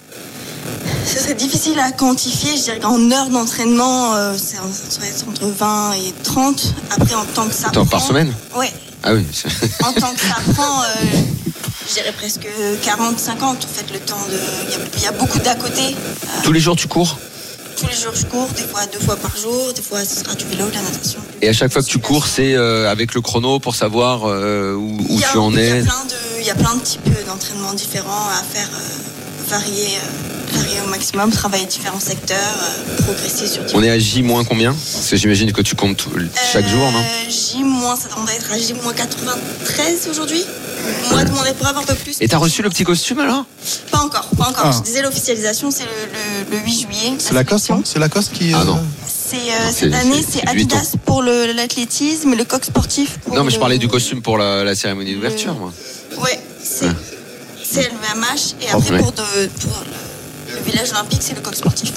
Ce serait difficile à quantifier. Je dirais qu'en heures d'entraînement, euh, c'est, ça va être entre vingt et trente. Après, en tant que ça Temps prend, par semaine? Ouais. Ah oui. En tant que ça prend, euh, je dirais presque quarante cinquante. En fait, le temps de. Il y a, il y a beaucoup d'à côté. Euh, Tous les jours tu cours? tous les jours, je cours, des fois deux fois par jour, des fois ce sera du vélo, de la natation. Et à chaque fois que tu cours, c'est euh, avec le chrono pour savoir euh, où, où Il y a- tu en il y a es. plein de- Il y a plein de types d'entraînements différents à faire, euh, varier, euh, varier au maximum, travailler différents secteurs, euh, progresser sur On est à J moins combien? Parce que j'imagine que tu comptes tout- chaque jour, non? J-, ça devrait être à J quatre-vingt-treize aujourd'hui. Moi, de mon épreuve, un peu plus. Et t'as reçu le petit costume alors? Pas encore, pas encore. Ah. Je disais l'officialisation, c'est le, le- le huit juillet. C'est Lacoste, non? C'est Lacoste qui. Ah euh, non. C'est, euh, C'est- cette année, c'est- c'est c'est du Vuitton. Adidas pour le- l'athlétisme, le coq sportif pour Non, mais je le- parlais du costume pour la, la cérémonie d'ouverture, moi. Ouais, c'est, Ouais. c'est L V M H. Et Oh, après, ouais. pour, de, pour le, le village olympique, c'est le coq sportif.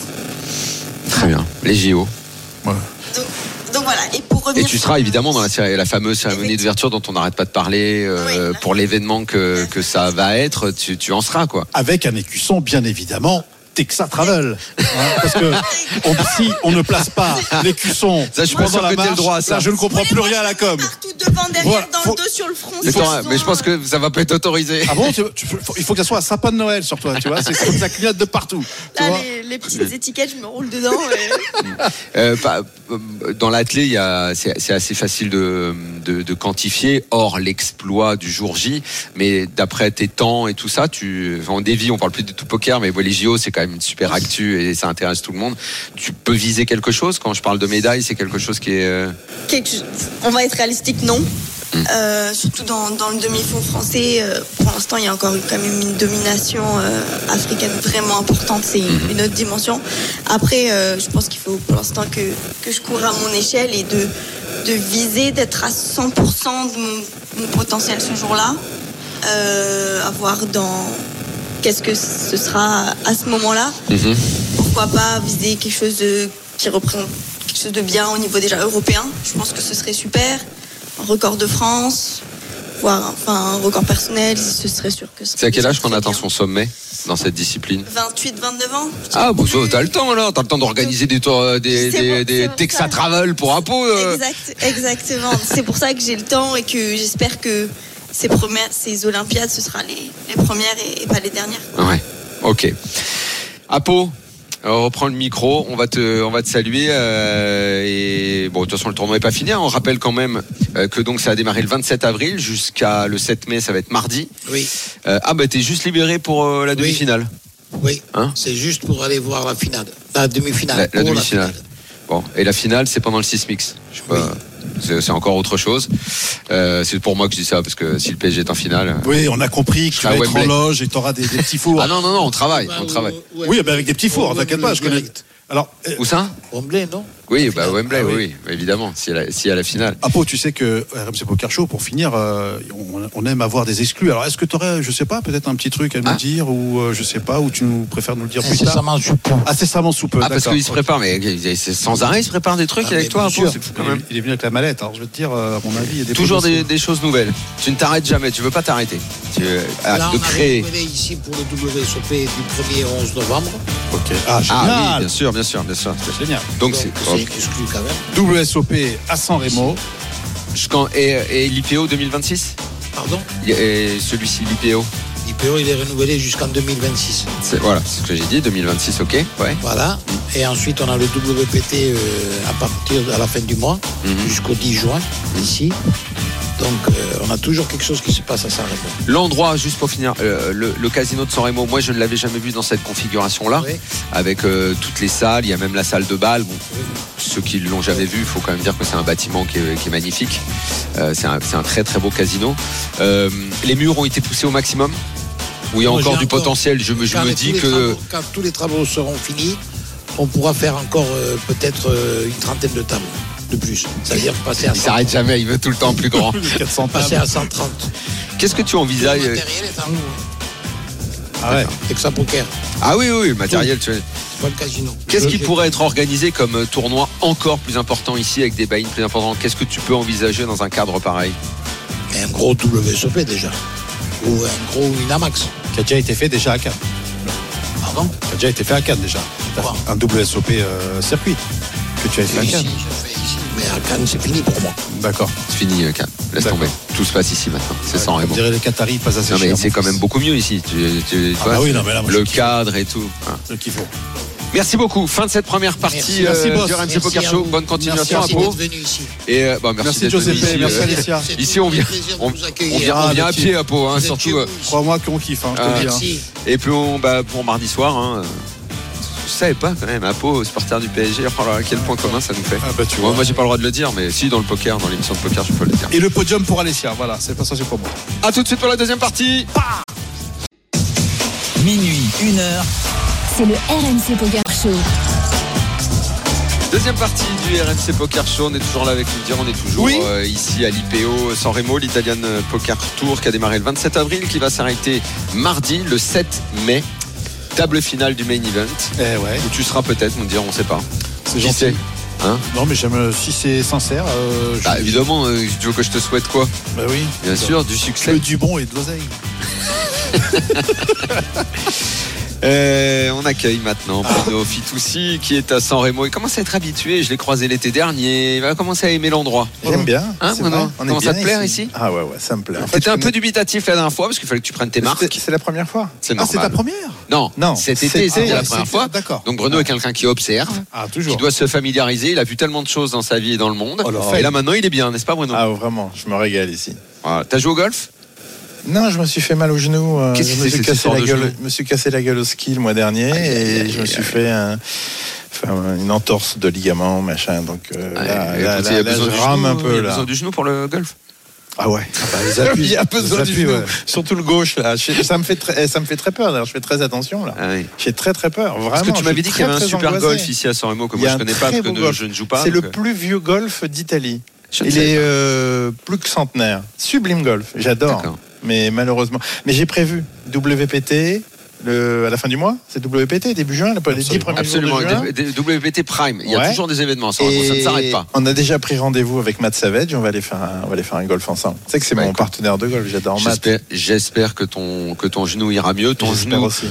Très bien. Les J O. ouais. Donc, donc voilà. Et pour Et revenir tu sur- seras évidemment dans la, céré- la fameuse cérémonie d'ouverture dont on n'arrête pas de parler euh, Oui. pour l'événement que, que ça va être. Tu, tu en seras, quoi. Avec un écusson, bien évidemment. Texa Travel. Hein, parce que on, si on ne place pas l'écusson Ça, je suis pas pendant sûr la que t'aies le marche, droit à ça. là, je ne comprends plus rien à la com. Partout devant, derrière, Voilà, dans faut- le dos, sur le front. Mais, c'est t'auras- besoin, mais je pense que ça va pas être autorisé. Ah bon tu, tu- faut- il faut que ça soit un sapin de Noël sur toi, tu vois. C'est comme ça clignote de partout. Tu Là, vois les, les petites étiquettes, je me roule dedans. et- Euh, pas- euh, dans l'athlé, il y a, c'est, c'est assez facile de, de, de quantifier, hors l'exploit du jour J. Mais d'après tes temps et tout ça, tu, en dévie, on parle plus du tout poker, mais bon, les J O, c'est quand même une super actu et ça intéresse tout le monde. Tu peux viser quelque chose? Quand je parle de médaille, c'est quelque chose qui est. euh, Quelque chose- On va être réalistique, non. Euh, surtout dans, dans le demi-fond français, euh, pour l'instant, il y a encore eu quand même une domination euh, africaine vraiment importante. C'est une, une autre dimension. Après, euh, je pense qu'il faut pour l'instant que, que je cours à mon échelle et de, de viser d'être à cent pour cent de mon, mon potentiel ce jour-là. Euh, à voir dans qu'est-ce que ce sera à ce moment-là. Mhm. Pourquoi pas viser quelque chose de, qui représente quelque chose de bien au niveau déjà européen. Je pense que ce serait super. Un record de France, voire enfin, un record personnel, ce serait sûr que ce C'est à quel serait âge qu'on très atteint bien. son sommet dans cette discipline? vingt-huit, vingt-neuf ans. Ah, bon, ça, t'as le temps alors, t'as le temps d'organiser des, tours- des, C'est des, bon, des c'est bon, Texa ça. Travel pour un pot. euh. Exact, exactement. C'est pour ça que j'ai le temps et que j'espère que ces, premières, ces Olympiades, ce sera les, les premières et, et pas les dernières. Ouais, ok. Apo, on reprend le micro, on va te, on va te saluer. euh, et bon, de toute façon, le tournoi n'est pas fini. On rappelle quand même euh, que donc ça a démarré le vingt-sept avril jusqu'à le sept mai, ça va être mardi. Oui, Euh, ah bah t'es juste libéré pour euh, la Oui. demi-finale. oui. Hein C'est juste pour aller voir la finale. La demi-finale. La, la pour demi-finale. finale. Bon, et la finale, c'est pendant le Sismix. Je sais pas. Oui. C'est, c'est encore autre chose. Euh, c'est pour moi que je dis ça parce que si le P S G est en finale. Oui, on a compris que tu serai à vas être en Wembley. loge et tu auras des, des petits fours. Ah non non non, on travaille, Bah, on travaille. ouais. Oui, mais avec des petits fours, Ouais, t'inquiète ouais, pas, je connais. direct. Alors, euh, Où ça? Wembley, non? Oui, bah Wembley, Ah oui. oui, oui, évidemment, si à la, si à la finale. Apo, tu sais que R M C Poker Show, pour finir, euh, on, on aime avoir des exclus. Alors, est-ce que tu aurais, je sais pas, peut-être un petit truc à nous Ah. dire, ou euh, je sais pas, ou tu nous préfères nous le dire plus tard? Incessamment sous peu. Incessamment sous peu. Ah, parce d'accord. qu'il se prépare, mais c'est sans arrêt, il se prépare des trucs Ah, avec mais toi, bien Apo, sûr. c'est fou quand Il même. est- Il est venu avec la mallette. Alors, je vais te dire, euh, à mon avis, il y a des Toujours potentiels. des, des choses nouvelles. Tu ne t'arrêtes jamais, tu veux pas t'arrêter. Tu veux ah, Là, de on a créer. renouvelé ici pour le W S O P du premier au onze novembre. Ok. Ah, génial. Ah oui, bien sûr, bien sûr, bien sûr. C'est génial. Donc Donc, c'est c'est exclu quand même. W S O P à San Remo. jusqu'en et, et l'I P O deux mille vingt-six Pardon? et celui-ci l'I P O. L'I P O, il est renouvelé jusqu'en deux mille vingt-six. C'est, voilà, c'est ce que j'ai dit, deux mille vingt-six, ok, ouais. Voilà. Et ensuite, on a le W P T euh, à partir de la fin du mois, Mhm. jusqu'au dix juin, ici. Donc, euh, on a toujours quelque chose qui se passe à San Remo. L'endroit, juste pour finir, euh, le, le casino de San Remo, moi je ne l'avais jamais vu dans cette configuration-là, Oui. avec euh, toutes les salles, il y a même la salle de bal. Bon, ceux qui ne l'ont jamais vu, il faut quand même dire que c'est un bâtiment qui est, qui est magnifique. Euh, c'est, un, c'est un très très beau casino. Euh, les murs ont été poussés au maximum, où il y a Moi, encore j'ai du encore- potentiel. Je me, je Quand me les- dis tous les que... travaux- quand tous les travaux seront finis, on pourra faire encore euh, peut-être euh, une trentaine de tables de plus. C'est-à-dire passer à, Il cent, s'arrête jamais, il veut tout le temps plus grand. quatre cents passer tables. à cent trente. Qu'est-ce que tu Le envisages matériel est en nous. hein. Ah ouais. C'est que ça poker. Ah oui, oui, oui, le matériel, tu vois. C'est pas le casino. Qu'est-ce Je- qui je- pourrait être organisé comme euh, tournoi encore plus important ici avec des buy-in plus importants? Qu'est-ce que tu peux envisager dans un cadre pareil? Un gros W S O P déjà. Ou un gros Winamax. Qui a déjà été fait déjà à Cannes. Pardon? Qui a déjà été fait à Cannes déjà. Quoi? Un W S O P euh, circuit que tu as fait à Ici, Cannes. je fais ici. Mais à Cannes, c'est fini pour moi. D'accord. C'est fini, euh, Cannes. Laisse D'accord. tomber. Tout se passe ici maintenant. C'est sans On Raymond. dirait les Qataris pas assez Non, mais cher, c'est mon quand fils. même beaucoup mieux ici. Tu, tu- tu Ah vois, bah oui, c'est non, mais là, moi, le je kiffe. cadre et tout. Voilà. Le qu'il faut. Merci beaucoup. Fin de cette première partie Merci. euh, Merci, boss. du R M C Merci Poker à Show. vous. Bonne continuation Merci à Pau. d'être venu ici. Et euh, bah, merci, Merci, d'être venu Giuseppe. ici. Merci, euh, Alessia. C'est Ici, toujours on vient- un plaisir de on- vous On accueillir. vient, Ah, on vient le à petit- pied à Pau, hein, Vous êtes surtout. chez euh, vous. Crois-moi qu'on kiffe, hein, je te Ah, le dis. hein. Merci. Et puis on, bah, pour mardi soir, hein, je savais pas quand même, à Pau, supporter du P S G, oh là là, quel point commun ça nous fait. Ah bah tu Moi, vois. moi j'ai pas le droit de le dire, mais si dans le poker, dans l'émission de poker, je peux le dire. Et le podium pour Alessia, voilà, c'est pas ça, c'est pour moi. A tout de suite pour la deuxième partie. Minuit, une heure. C'est le R M C Poker Show. Deuxième partie du R M C Poker Show, on est toujours là avec nous dire, on est toujours Oui. euh, ici à l'I P O San Remo, l'Italian Poker Tour qui a démarré le vingt-sept avril, qui va s'arrêter mardi le sept mai. Table finale du main event. Eh ouais, Où tu seras peut-être, nous dire, on sait pas. c'est Qui gentil. sait Hein Non, mais j'aime, si c'est sincère, euh, je- Bah évidemment, euh, tu veux que je te souhaite quoi? Bah oui. Bien sûr, du Que succès. du bon et de l'oseille. Euh, on accueille maintenant Bruno Fitoussi qui est à San Remo. Il commence à être habitué. Je l'ai croisé l'été dernier. Il va commencer à aimer l'endroit. J'aime bien. Hein, c'est Bruno vrai. On est Comment ça bien te plaît ici Ah ouais, ouais, ça me plaît. En fait, T'étais je un peu connais- dubitatif la dernière fois parce qu'il fallait que tu prennes tes marques. C'était- C'est la première fois. C'est Ah, normal. c'est ta première? Non, Non, cet été, c'était- c'était la ouais, première c'était- fois. d'accord. Donc Bruno est quelqu'un qui observe, Ah, qui toujours. doit se familiariser. Il a vu tellement de choses dans sa vie et dans le monde. Oh, le et fait. là maintenant, il est bien, n'est-ce pas Bruno? Ah vraiment, je me régale ici. Voilà. T'as joué au golf? Non, je me suis fait mal au genou. euh, Qu'est-ce je que me c'est, suis cette cassé histoire la de gueule. genou Je me suis cassé la gueule au ski le mois dernier Aïe, aïe, et aïe, je me aïe, suis aïe. fait un- enfin, une entorse de ligament, machin. Donc euh, Ouais, là, et là, écoutez, là, il y a là, besoin je du rame genou, un Il y peu a là. besoin du genou pour le golf. Ah ouais. Les appuis. Il y a besoin Les du appuis, genou. ouais. Surtout le gauche là. Je- Ça me fait très, ça me fait très peur. D'ailleurs, je fais très attention là. Ah oui. J'ai très très peur. Vraiment. Parce que tu je m'avais suis dit qu'il y avait un très, très super angoissé. golf ici à San Remo que Il y moi a je un connais pas très parce que beau ne- golf. je ne joue pas. C'est le donc, euh, plus vieux golf d'Italie. je ne Il savais est pas. euh, plus que centenaire. Sublime golf. J'adore. D'accord. Mais malheureusement. Mais j'ai prévu W P T le, à la fin du mois. C'est W P T début juin, les dix Absolument. premiers Absolument, jours de juin. des- des W P T Prime. Il y a Ouais. toujours des événements, ça, ça ne s'arrête pas. On a déjà pris rendez-vous avec Matt Savage. On va aller faire un, on va aller faire un golf ensemble. Tu sais que c'est Bah, mon écoute, partenaire de golf. J'adore Matt. J'espère, j'espère que ton, que ton genou ira mieux. Ton J'espère genou aussi.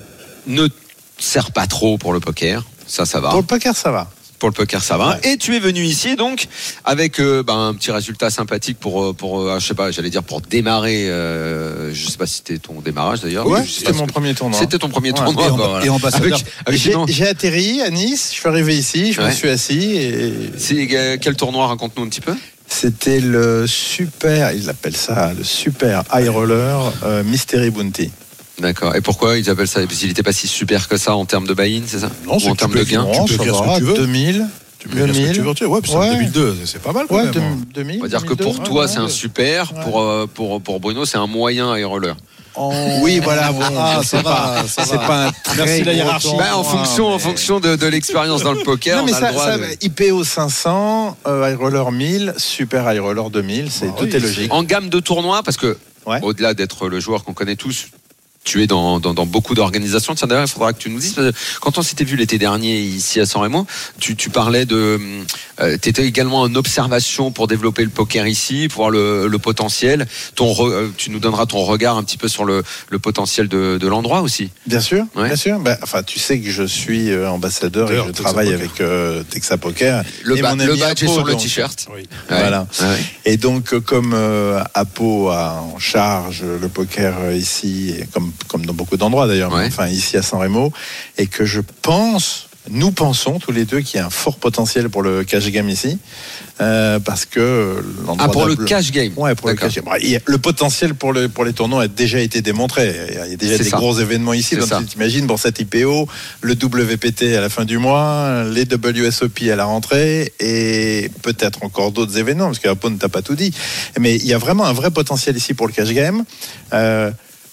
ne sert pas trop pour le poker. Ça, ça va. Pour le poker, ça va. Pour le poker, ça va. Ouais. Et tu es venu ici, donc, avec euh, bah, un petit résultat sympathique pour, euh, pour euh, je sais pas, j'allais dire pour démarrer. Euh, je sais pas si c'était ton démarrage d'ailleurs. Ouais, Je sais c'était pas mon ce que- premier tournoi. C'était ton premier Ouais. tournoi. Et, bah, amb- voilà. et ambassadeur. Avec, avec J'ai non. j'ai atterri à Nice. Je suis arrivé ici. Je Ouais. me suis assis et C'est, euh, quel tournoi, raconte-nous un petit peu. c'était le super. Ils appellent ça le super high roller euh, Mystery Bounty. D'accord. Et pourquoi ils appellent ça? Parce qu'il n'était pas si super que ça en termes de buy-in, c'est ça? Non, c'est Ou en que termes tu de peux- gains? Non, Tu peux peux dire ce que tu veux. deux mille. Tu peux dire ce que tu veux. tu veux. Ouais, puis c'est en Ouais. deux mille deux, c'est pas mal quand Ouais, même. deux- hein. 2000. On va dire que deux mille deux, pour toi, ouais, c'est un ouais. super. Ouais. Pour, euh, pour, pour Bruno, c'est un moyen high roller. en... Oui, voilà. Bon, Ah, c'est ça pas, va, ça c'est va. pas un très Merci, la gros hiérarchie. tournoi, Bah, en fonction, en mais- fonction de, de l'expérience dans le poker, Non, mais on a ça, le droit ça, de... I P O cinq cents, euh, High Roller mille, Super High Roller deux mille, c'est, Ah tout oui, est logique. En gamme de tournois, parce que Ouais. au-delà d'être le joueur qu'on connaît tous, tu es dans, dans, dans beaucoup d'organisations. Tiens, d'ailleurs, il faudra que tu nous dises, parce que quand on s'était vu l'été dernier ici à San Remo, tu, tu parlais de... Euh, tu étais également en observation pour développer le poker ici, pour voir le, le potentiel. Ton re- euh, tu nous donneras ton regard un petit peu sur le, le potentiel de, de l'endroit aussi. Bien sûr, Ouais. bien sûr. Ben, enfin, tu sais que je suis euh, ambassadeur et que D'ailleurs, je Texas travaille Poker. avec euh, Texas Poker. Le, Et ba- mon le ami badge est Apo, sur le donc. t-shirt. Oui. Ouais. Voilà. Ouais. Et donc, euh, comme euh, Apo a en charge le poker euh, ici, et comme, comme dans beaucoup d'endroits d'ailleurs, Ouais. mais enfin ici à San Remo, et que je pense, nous pensons tous les deux qu'il y a un fort potentiel pour le cash game ici, euh, parce que l'endroit Ah, pour le d'Ablo- cash game. Ouais, pour le D'accord. cash game. Il y a- Le potentiel pour, le, pour les tournois a déjà été démontré. Il y a, il y a déjà C'est des ça. gros événements ici. C'est Donc, ça. tu t'imagines, pour cette I P O, le W P T à la fin du mois, les W S O P à la rentrée, et peut-être encore d'autres événements, parce qu'Apo ne t'a pas tout dit. Mais il y a vraiment un vrai potentiel ici pour le cash game. Euh,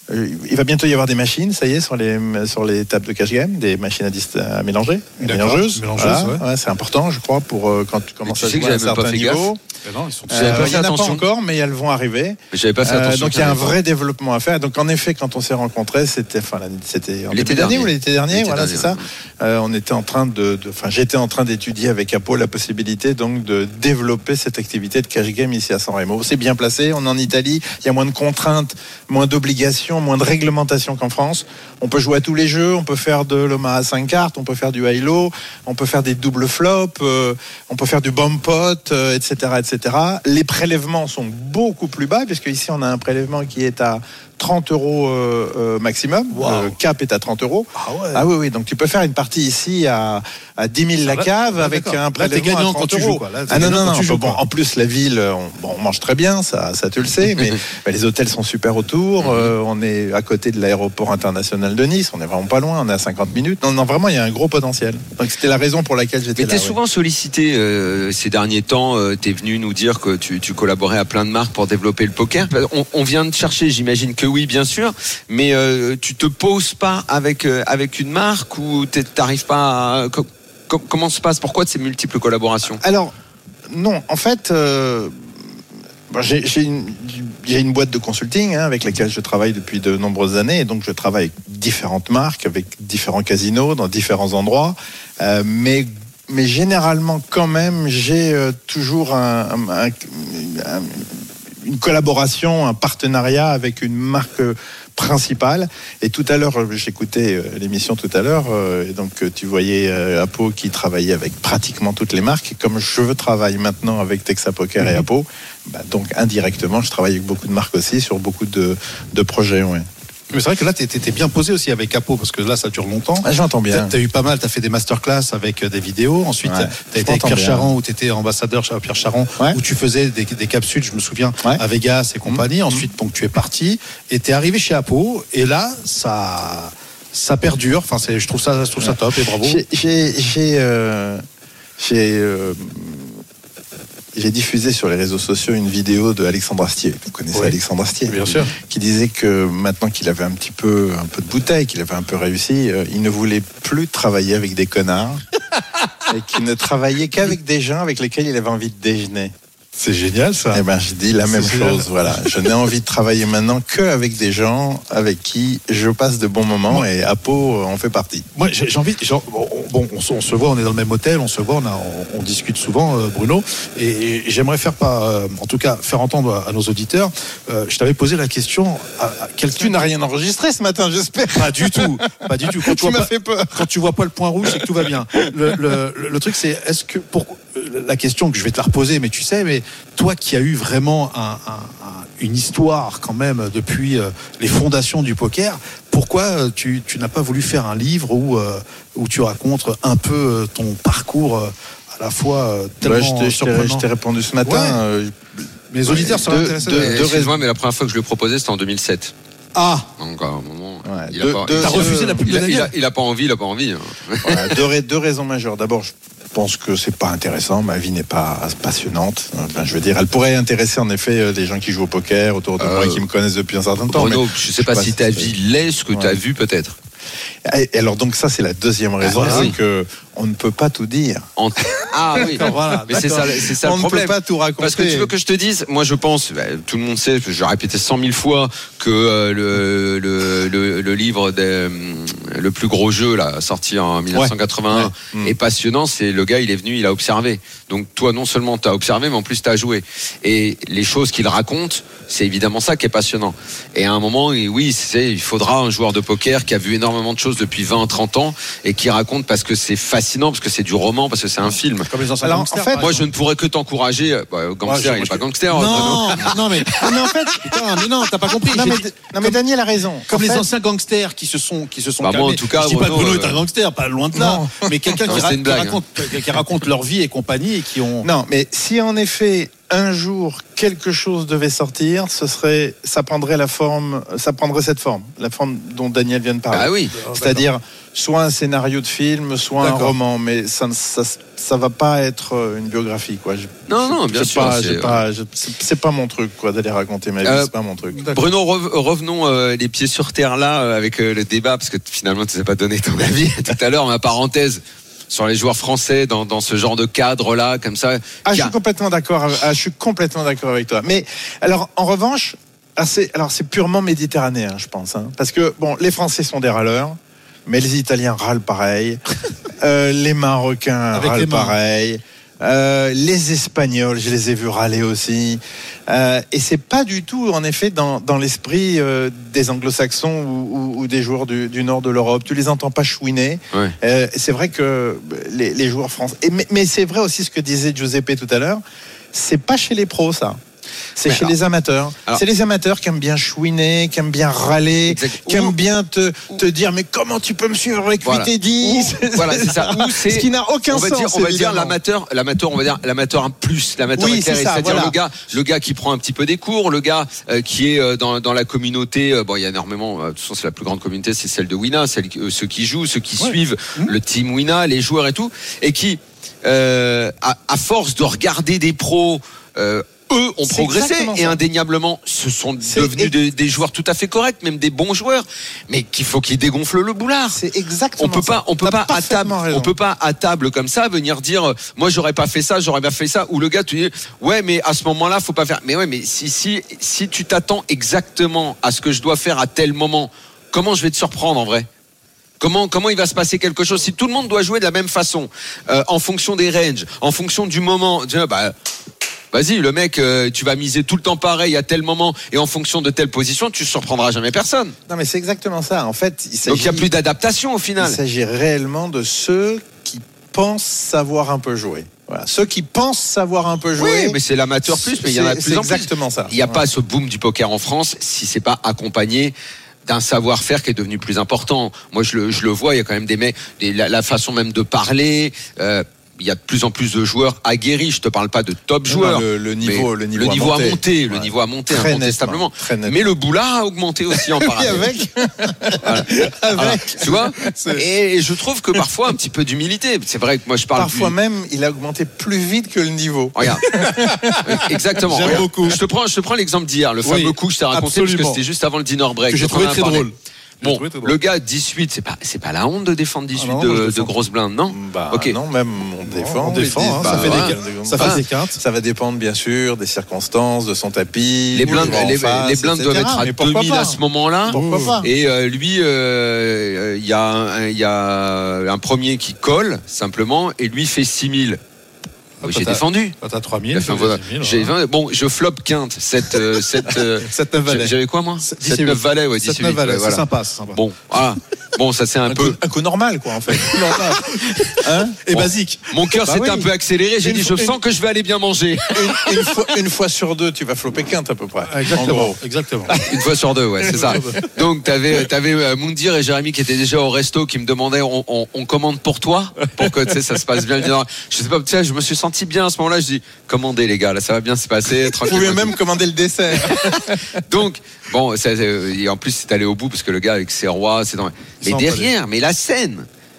il va bientôt y avoir des machines, ça y est, sur les, sur les tables de cash game, des machines à, dist- à mélanger, D'accord. mélangeuses. Mélangeuses, Voilà. Ouais, c'est important, je crois, pour euh, quand tu commences tu à sais que jouer à un j'avais même pas certain fait gaffe. niveau. Mais non, ils sont J'avais Euh, pas il fait y en a pas attention. encore, mais elles vont arriver. J'avais pas fait Euh, attention. donc il y a un qu'il y en avait vrai développement à faire. Donc en effet, quand on s'est rencontrés, c'était, enfin, l'année- c'était en L'été début d'année dernier. ou l'été dernier, L'été voilà, dernier, c'est ça. ouais. Euh, on était en train de, de- enfin, j'étais en train d'étudier avec Apo la possibilité donc de développer cette activité de cash game ici à San Remo. C'est bien placé. On est en Italie. Il y a moins de contraintes, moins d'obligations, moins de réglementations qu'en France. On peut jouer à tous les jeux. On peut faire de l'Omaha à cinq cartes. On peut faire du high-low. On peut faire des doubles flops. euh, on peut faire du bomb pot, euh, et cetera, et cetera. Les prélèvements sont beaucoup plus bas puisque ici on a un prélèvement qui est à trente euros euh, euh, maximum. Wow. Euh, cap est à trente euros. Ah ouais. Ah oui, oui. Donc tu peux faire une partie ici à, à dix mille la va- cave ah, avec d'accord. un Là, t'es prélèvement gagnant à trente quand tu euros. joues, quoi. Là, t'es Ah non, gagnant non, quand non. tu joues, bon, quoi. en plus, la ville, on, bon, on mange très bien, ça, ça tu le sais, mais bah, les hôtels sont super autour. euh, on est à côté de l'aéroport international de Nice. On est vraiment pas loin. On est à cinquante minutes. Non, non, vraiment, il y a un gros potentiel. Donc c'était la raison pour laquelle j'étais Mais là. t'es ouais. souvent sollicité euh, ces derniers temps. Euh, t'es venu nous dire que tu, tu collaborais à plein de marques pour développer le poker. On, on vient de chercher, j'imagine que oui, bien sûr. Mais euh, tu te poses pas avec euh, avec une marque ou t'es- t'arrives pas à, co- co- comment se passe? Pourquoi de ces multiples collaborations? Alors, non, en fait, euh, bon, j'ai, j'ai une, j'ai une boîte de consulting hein, avec laquelle je travaille depuis de nombreuses années, et donc je travaille avec différentes marques, avec différents casinos, dans différents endroits, euh, mais, mais généralement, quand même, j'ai euh, toujours un, un- un- un- une collaboration, un partenariat avec une marque euh, principale. Et tout à l'heure, euh, j'écoutais euh, l'émission tout à l'heure, euh, et donc euh, tu voyais euh, Apo qui travaillait avec pratiquement toutes les marques. Et comme je travaille maintenant avec Texas Poker et Apo, bah, donc indirectement, je travaille avec beaucoup de marques aussi sur beaucoup de, de projets. Ouais. Mais c'est vrai que là, t'es t'es bien posé aussi avec Apo, parce que là, ça dure longtemps. Ah, j'entends bien. T'as t'as eu pas mal, t'as fait des masterclass avec euh, des vidéos. Ensuite, Ouais, t'as je été avec t'entends Pierre bien. Charan, où t'étais ambassadeur chez Pierre Charan, Ouais. où tu faisais des, des capsules, je me souviens, Ouais. à Vegas et compagnie. Mmh. Ensuite, donc, tu es parti et t'es arrivé chez Apo. Et là, ça, ça perdure. Enfin, c'est, je trouve ça, je trouve ça top et bravo. J'ai, j'ai, j'ai, euh, j'ai, euh, j'ai diffusé sur les réseaux sociaux une vidéo de Alexandre Astier. Vous connaissez Oui. Alexandre Astier, Bien sûr. qui disait que maintenant qu'il avait un petit peu, un peu de bouteille, qu'il avait un peu réussi, euh, il ne voulait plus travailler avec des connards et qu'il ne travaillait qu'avec des gens avec lesquels il avait envie de déjeuner. C'est génial, ça. Eh ben, je dis la C'est même génial. chose. Voilà, je n'ai envie de travailler maintenant qu'avec des gens avec qui je passe de bons moments, et Apo en fait partie. Moi, j'ai j'ai envie. Genre, bon, on, se- on se voit, on est dans le même hôtel, on se voit, on, a, on, on discute souvent, euh, Bruno. Et, et j'aimerais faire pas, euh, en tout cas, faire entendre à, à nos auditeurs. Euh, je t'avais posé la question à, à quelqu'un. Tu n'as rien enregistré ce matin, j'espère. Pas du tout, pas du tout. Quand Tu vois m'as pas- fait peur. Quand tu vois pas le point rouge, c'est que tout va bien. Le, le, le, le truc, c'est est-ce que pour la question que je vais te la reposer, mais tu sais, mais toi qui as eu vraiment un, un, un, une histoire quand même depuis euh, les fondations du poker, pourquoi euh, tu, tu n'as pas voulu faire un livre où euh, où tu racontes un peu euh, ton parcours euh, à la fois euh, tellement Ouais, je, t'ai, je, t'ai, surprenant. je t'ai répondu ce matin. Ouais. euh, Mes auditeurs seraient deux- intéressés. deux- de- deux Excuse-moi, mais la première fois que je le proposais, c'était en deux mille sept. Ah, Donc à un moment, Ouais, il deux- a pas, deux- t'as refusé la pub il de a, il, Daniel. a, il a pas envie, il a pas envie. hein. voilà, deux, ra- deux raisons majeures. D'abord, je- pense que c'est pas intéressant. Ma vie n'est pas passionnante. Enfin, je veux dire, elle pourrait intéresser en effet des gens qui jouent au poker autour de euh, moi et qui me connaissent depuis un certain temps. Bruno, mais je sais pas, pas si ta vie l'est, ce que ouais. tu as vu peut-être. Et alors donc ça c'est la deuxième raison, ah, c'est oui. que on ne peut pas tout dire. En... Ah oui, voilà, mais c'est ça, c'est ça on le problème. On ne peut pas tout raconter. Parce que tu veux que je te dise, moi je pense, bah, tout le monde sait, je l'ai répété cent mille fois, que euh, le, le, le, le livre des, le plus gros jeu là, sorti en dix-neuf cent quatre-vingt-un, ouais. Ouais. est passionnant. C'est le gars, il est venu, il a observé. Donc toi non seulement tu as observé, mais en plus tu as joué. Et les choses qu'il raconte, c'est évidemment ça qui est passionnant. Et à un moment, oui, c'est, il faudra un joueur de poker qui a vu énormément de choses depuis vingt, trente ans et qui raconte parce que c'est fascinant, parce que c'est du roman, parce que c'est un film. Comme les anciens Alors, gangsters. En fait, moi, je ne pourrais que t'encourager. Bah, gangster, ouais, il n'est pas gangster. Non, non, mais, mais en fait, putain, mais non, t'as pas compris. Non, mais, dit, non, mais comme, Daniel a raison. Comme en les fait, anciens gangsters qui se sont, qui se sont bah, calmés. Moi, en tout cas, je dis pas que Bruno euh... est un gangster, pas loin de là. Non. Mais quelqu'un non, qui, ra- qui, blague, raconte, hein. qui raconte leur vie et compagnie et qui ont. Non, mais si en effet un jour quelque chose devait sortir, ce serait, ça prendrait la forme, ça prendrait cette forme, la forme dont Daniel vient de parler. Ah oui. C'est-à-dire soit un scénario de film, soit d'accord. un roman, mais ça, ça, ça va pas être une biographie, quoi. Je, non, non, bien sûr. Pas, c'est, pas, je, c'est, c'est pas mon truc, quoi, d'aller raconter ma vie. Euh, c'est pas mon truc. D'accord. Bruno, revenons euh, les pieds sur terre là euh, avec euh, le débat, parce que finalement tu n'as pas donné ton avis tout à l'heure. Ma parenthèse. Sur les joueurs français dans, dans ce genre de cadre-là, comme ça. Ah, je suis complètement d'accord. Ah, je suis complètement d'accord avec toi. Mais alors, en revanche, ah, c'est, alors c'est purement méditerranéen, je pense, hein, parce que bon, les Français sont des râleurs, mais les Italiens râlent pareil, euh, les Marocains avec râlent les pareil. Euh, les Espagnols, je les ai vus râler aussi. Euh, et c'est pas du tout, en effet, dans, dans l'esprit euh, des Anglo-Saxons ou, ou, ou des joueurs du, du nord de l'Europe. Tu les entends pas chouiner. Ouais. Euh, c'est vrai que les, les joueurs français. Et, mais, mais c'est vrai aussi ce que disait Giuseppe tout à l'heure. C'est pas chez les pros, ça. C'est mais chez alors, les amateurs. Alors, c'est les amateurs qui aiment bien chouiner, qui aiment bien râler, exact. qui aiment ou, bien te, te dire mais comment tu peux me suivre avec voilà. huit et dix. Ou, voilà, c'est ça. Ou c'est, ce qui n'a aucun on va sens. Dire, on va dire l'amateur, l'amateur, on va dire l'amateur un plus, l'amateur oui, éclairé, c'est ça, c'est-à-dire voilà. le gars, le gars qui prend un petit peu des cours, le gars euh, qui est euh, dans, dans la communauté. Euh, bon, il y a énormément. Euh, de toute façon, c'est la plus grande communauté, c'est celle de Wina, celle, euh, ceux qui jouent, ceux qui ouais. suivent mmh. le team Wina, les joueurs et tout, et qui, euh, à, à force de regarder des pros. Euh, Eux ont c'est progressé et indéniablement ce sont c'est devenus des, des joueurs tout à fait corrects, même des bons joueurs, mais qu'il faut qu'ils dégonflent le boulard. C'est exactement. On peut pas, on peut T'as pas à table, raison. on peut pas à table comme ça venir dire moi j'aurais pas fait ça, j'aurais pas fait ça. Ou le gars te dit ouais mais à ce moment-là faut pas faire. Mais ouais mais si si si tu t'attends exactement à ce que je dois faire à tel moment, comment je vais te surprendre en vrai? Comment, comment il va se passer quelque chose si tout le monde doit jouer de la même façon, euh, en fonction des ranges, en fonction du moment. Bah, vas-y, le mec, euh, tu vas miser tout le temps pareil à tel moment et en fonction de telle position, tu ne surprendras jamais personne. Non, mais c'est exactement ça. En fait, il s'agit, donc il n'y a plus d'adaptation au final. Il s'agit réellement de ceux qui pensent savoir un peu jouer. Voilà. Ceux qui pensent savoir un peu jouer. Oui, mais c'est l'amateur plus, mais il y en a de plus en plus. C'est exactement ça. Il n'y a ouais. pas ce boom du poker en France si c'est pas accompagné d'un savoir-faire qui est devenu plus important. Moi, je le, je le vois, il y a quand même des mecs, des, la, la façon même de parler. Euh, il y a de plus en plus de joueurs aguerris. Je te parle pas de top joueurs. Non, le, le niveau, le niveau, le niveau a monté. A monté, le ouais. niveau a monté très incontestablement. Très mais le boulard a augmenté aussi en parallèle. avec. voilà. avec. Voilà. Tu vois. Et, et je trouve que parfois un petit peu d'humilité. C'est vrai que moi je parle. Parfois plus... même, il a augmenté plus vite que le niveau. Regarde. Exactement. J'aime Regarde. beaucoup. Je te prends, je te prends l'exemple d'hier, le fameux oui, coup que je t'ai raconté absolument. Parce que c'était juste avant le dinner break. Que j'ai trouvé très drôle. Bon, le gars dix-huit, c'est pas c'est pas la honte de défendre dix-huit ah non, de, de grosses blindes, non? Bah okay. non, même on défend, on défend, hein, bah, ça fait ouais. des quintes, ça fait des quintes. Ça va dépendre bien sûr des circonstances, de son tapis. Les blindes, les, face, les blindes doivent être à deux mille à ce moment-là. Pourquoi pas? Et euh, lui, il euh, y a il y a un premier qui colle simplement, et lui fait six mille. Ah, j'ai défendu. T'as trois mille. Enfin, voilà. J'ai vingt, bon, je flop quinte. sept, euh, sept, euh, sept neuf valets. J'avais quoi, moi? sept neuf valets, ouais, dix-huit. sept neuf valets, ouais, voilà. c'est sympa, c'est sympa. Bon, voilà. Bon, ça c'est un, un peu. Coup, un coup normal, quoi, en fait. hein Et bon, basique. Mon cœur bah s'est oui. un peu accéléré. J'ai une dit, je une... sens que je vais aller bien manger. Une, une, fois, une fois sur deux, tu vas flopper quinte, à peu près. Exactement. Exactement. Une fois sur deux, ouais, c'est ça. Donc, t'avais, t'avais Moundir et Jérémy qui étaient déjà au resto, qui me demandaient, on, on, on commande pour toi? Pour que, tu sais, ça se passe bien. Je sais pas, tu sais, je me suis senti bien à ce moment-là. Je dis, commandez les gars, là ça va bien se passer. Vous pouvez même commander le dessert. Donc bon, ça, et en plus c'est allé au bout parce que le gars avec ses rois, c'est dans... mais derrière, mais la scène,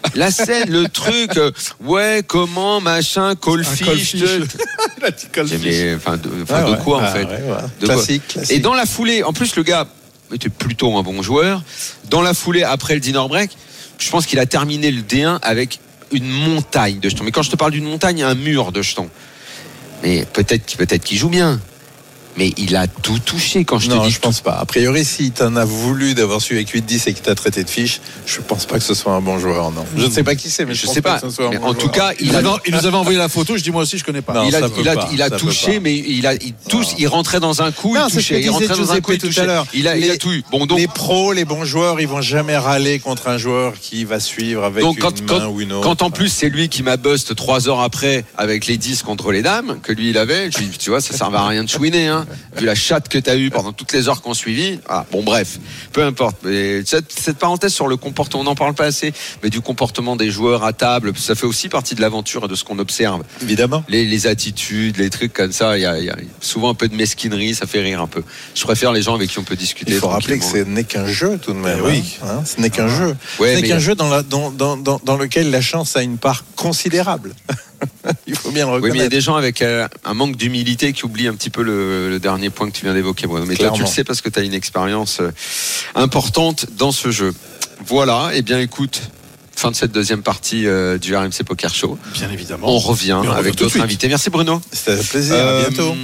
La scène, le truc, euh, ouais, comment, machin, Colfish. Colfish. de- La petite Colfish. Mais, enfin, de, enfin, Ouais, de ouais. quoi, en Ah, fait ouais, ouais. De quoi Classique, classique. Et dans la foulée, en plus, le gars était plutôt un bon joueur. Dans la foulée, après le dinner break, je pense qu'il a terminé le D un avec une montagne de jetons. Mais quand je te parle d'une montagne, un mur de jetons. Mais peut-être, peut-être qu'il joue bien. Mais il a tout touché quand je non, te dis. je pense pas. A priori, s'il t'en a voulu d'avoir su avec huit dix et qu'il t'a traité de fiche, je pense pas que ce soit un bon joueur, non. Je ne sais pas qui c'est, mais je, Je pense sais pas. que ce soit un Mais bon en tout joueur. cas, Il, il a, avait- il nous avait envoyé la photo, je dis moi aussi je connais pas. Non, il a, ça peut il a, pas, il a ça peut touché, pas. mais il a, il, tous, il rentrait dans un coup, Non, il c'est ce que touchait, il rentrait disait dans un coup, il Giuseppe tout touchait. à l'heure. Il a, il a Les- tout eu. Bon, donc, les pros, les bons joueurs, ils vont jamais râler contre un joueur qui va suivre avec donc une quand, main quand, ou une autre. quand en plus c'est lui qui m'a bust trois heures après avec les dix contre les dames que lui il avait, je lui dis, tu vois, ça servait à rien de chouiner, hein. Vu la chatte que t'as eu pendant toutes les heures qu'on suivit. Ah, bon, bref, peu importe. Mais cette, cette parenthèse sur le comportement, on n'en parle pas assez, mais du comportement des joueurs à table, ça fait aussi partie de l'aventure et de ce qu'on observe. Évidemment. Les, les attitudes, les trucs comme ça, il y, a, il y a souvent un peu de mesquinerie, ça fait rire un peu. Je préfère les gens avec qui on peut discuter. Il faut rappeler que tranquillement. ce n'est qu'un jeu tout de même. Eh oui. hein. Hein, ce n'est qu'un jeu. Ouais, ce n'est mais- qu'un jeu dans, la, dans, dans, dans, dans lequel la chance a une part considérable. Il faut bien le Oui, mais il y a reconnaître. des gens avec euh, un manque d'humilité qui oublient un petit peu le, le dernier point que tu viens d'évoquer, Bruno. Mais toi, tu Clairement. le sais parce que tu as une expérience euh, importante dans ce jeu. Voilà, et bien écoute, fin de cette deuxième partie euh, du R M C Poker Show. Bien évidemment. On revient Mais on revient avec tout de d'autres suite. invités. Merci Bruno. C'était un plaisir. Euh, À bientôt.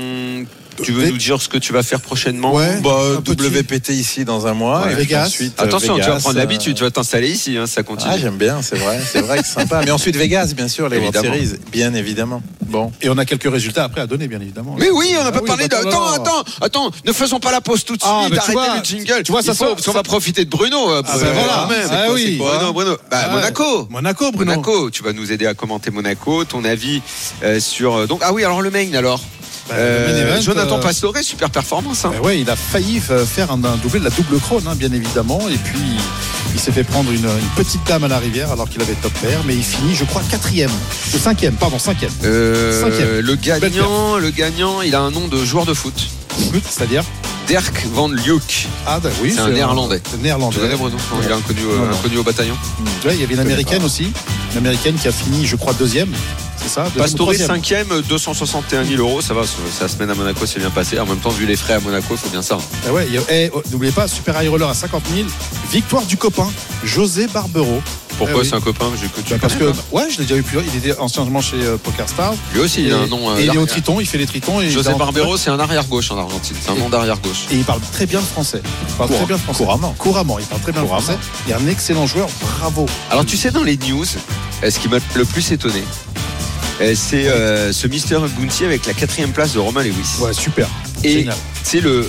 Tu veux nous dire ce que tu vas faire prochainement? Ouais. Bah, un petit- W P T ici dans un mois. Ouais, et Vegas. ensuite, euh, Attention, tu vas Vegas, prendre euh, l'habitude, tu vas t'installer ici, hein, ça continue. Ah, j'aime bien, c'est vrai. C'est vrai que c'est sympa. Mais ensuite, Vegas, bien sûr, les World Évidemment. Series. Bien évidemment. Bon. Et on a quelques résultats après à donner, bien évidemment. Mais oui, on n'a Ah pas oui, parlé bah, de. attends, Attends, attends, attends, ne faisons pas la pause tout de suite. Ah, mais tu Arrêtez vois, le jingle. tu vois, ça Il faut, sort- parce qu'on va profiter de Bruno. euh, Ah, pour- ben voilà. quand même. Ah C'est quoi, oui. c'est quoi Bruno, Bruno. Bah, Ah ouais. Monaco. Monaco, Bruno. Monaco, tu vas nous aider à commenter Monaco, ton avis euh, sur. euh, Donc, ah oui, alors le main alors. Bah, le main event, Jonathan euh, Pastore, super performance. Hein. Eh ouais, il a failli euh, faire un, un doublé de la double crône, hein, bien évidemment. Et puis, il s'est fait prendre une, une petite dame à la rivière alors qu'il avait top pair. Mais il finit, je crois, quatrième. Le cinquième, pardon, cinquième. Euh, Cinquième. le gagnant, le gagnant, il a un nom de joueur de foot. Écoute, c'est-à-dire Dirk van Leeuw. Ah, bah oui. C'est un néerlandais. C'est un néerlandais. Tu connais Bruno? Non, il est inconnu, euh, Non, non. inconnu au bataillon. Ouais, il y avait une connais américaine pas. aussi. Une américaine qui a fini, je crois, deuxième. C'est ça deuxième ou Pastore troisième. cinquième, deux cent soixante et un mille euros, ça va, sa semaine à Monaco s'est bien passée. En même temps, vu les frais à Monaco, il faut bien ça. Ah ouais, il y a- eh, oh, n'oubliez pas, Super High Roller à cinquante mille. Victoire du copain, José Barbero. Pourquoi Eh oui. c'est un copain que, je- que tu Bah, parce que, connais, toi ouais, je l'ai déjà eu plus. Il était anciennement chez euh, Poker Stars. Lui aussi, il a un nom. euh, et il est au d'arrière. triton, il fait les tritons. Et José il a- Barbero, c'est un arrière-gauche en Argentine. C'est un nom d'arrière-gauche. Et il parle très bien le français. Il parle Courant- très bien le français. couramment. Couramment, il parle très bien Couramment. le français. Il est un excellent joueur, bravo. Alors, tu sais, dans les news, euh, ce qui m'a le plus étonné, euh, c'est euh, ce Mister Bounty avec la quatrième place de Romain Lewis. Ouais, super. Et Génial. c'est le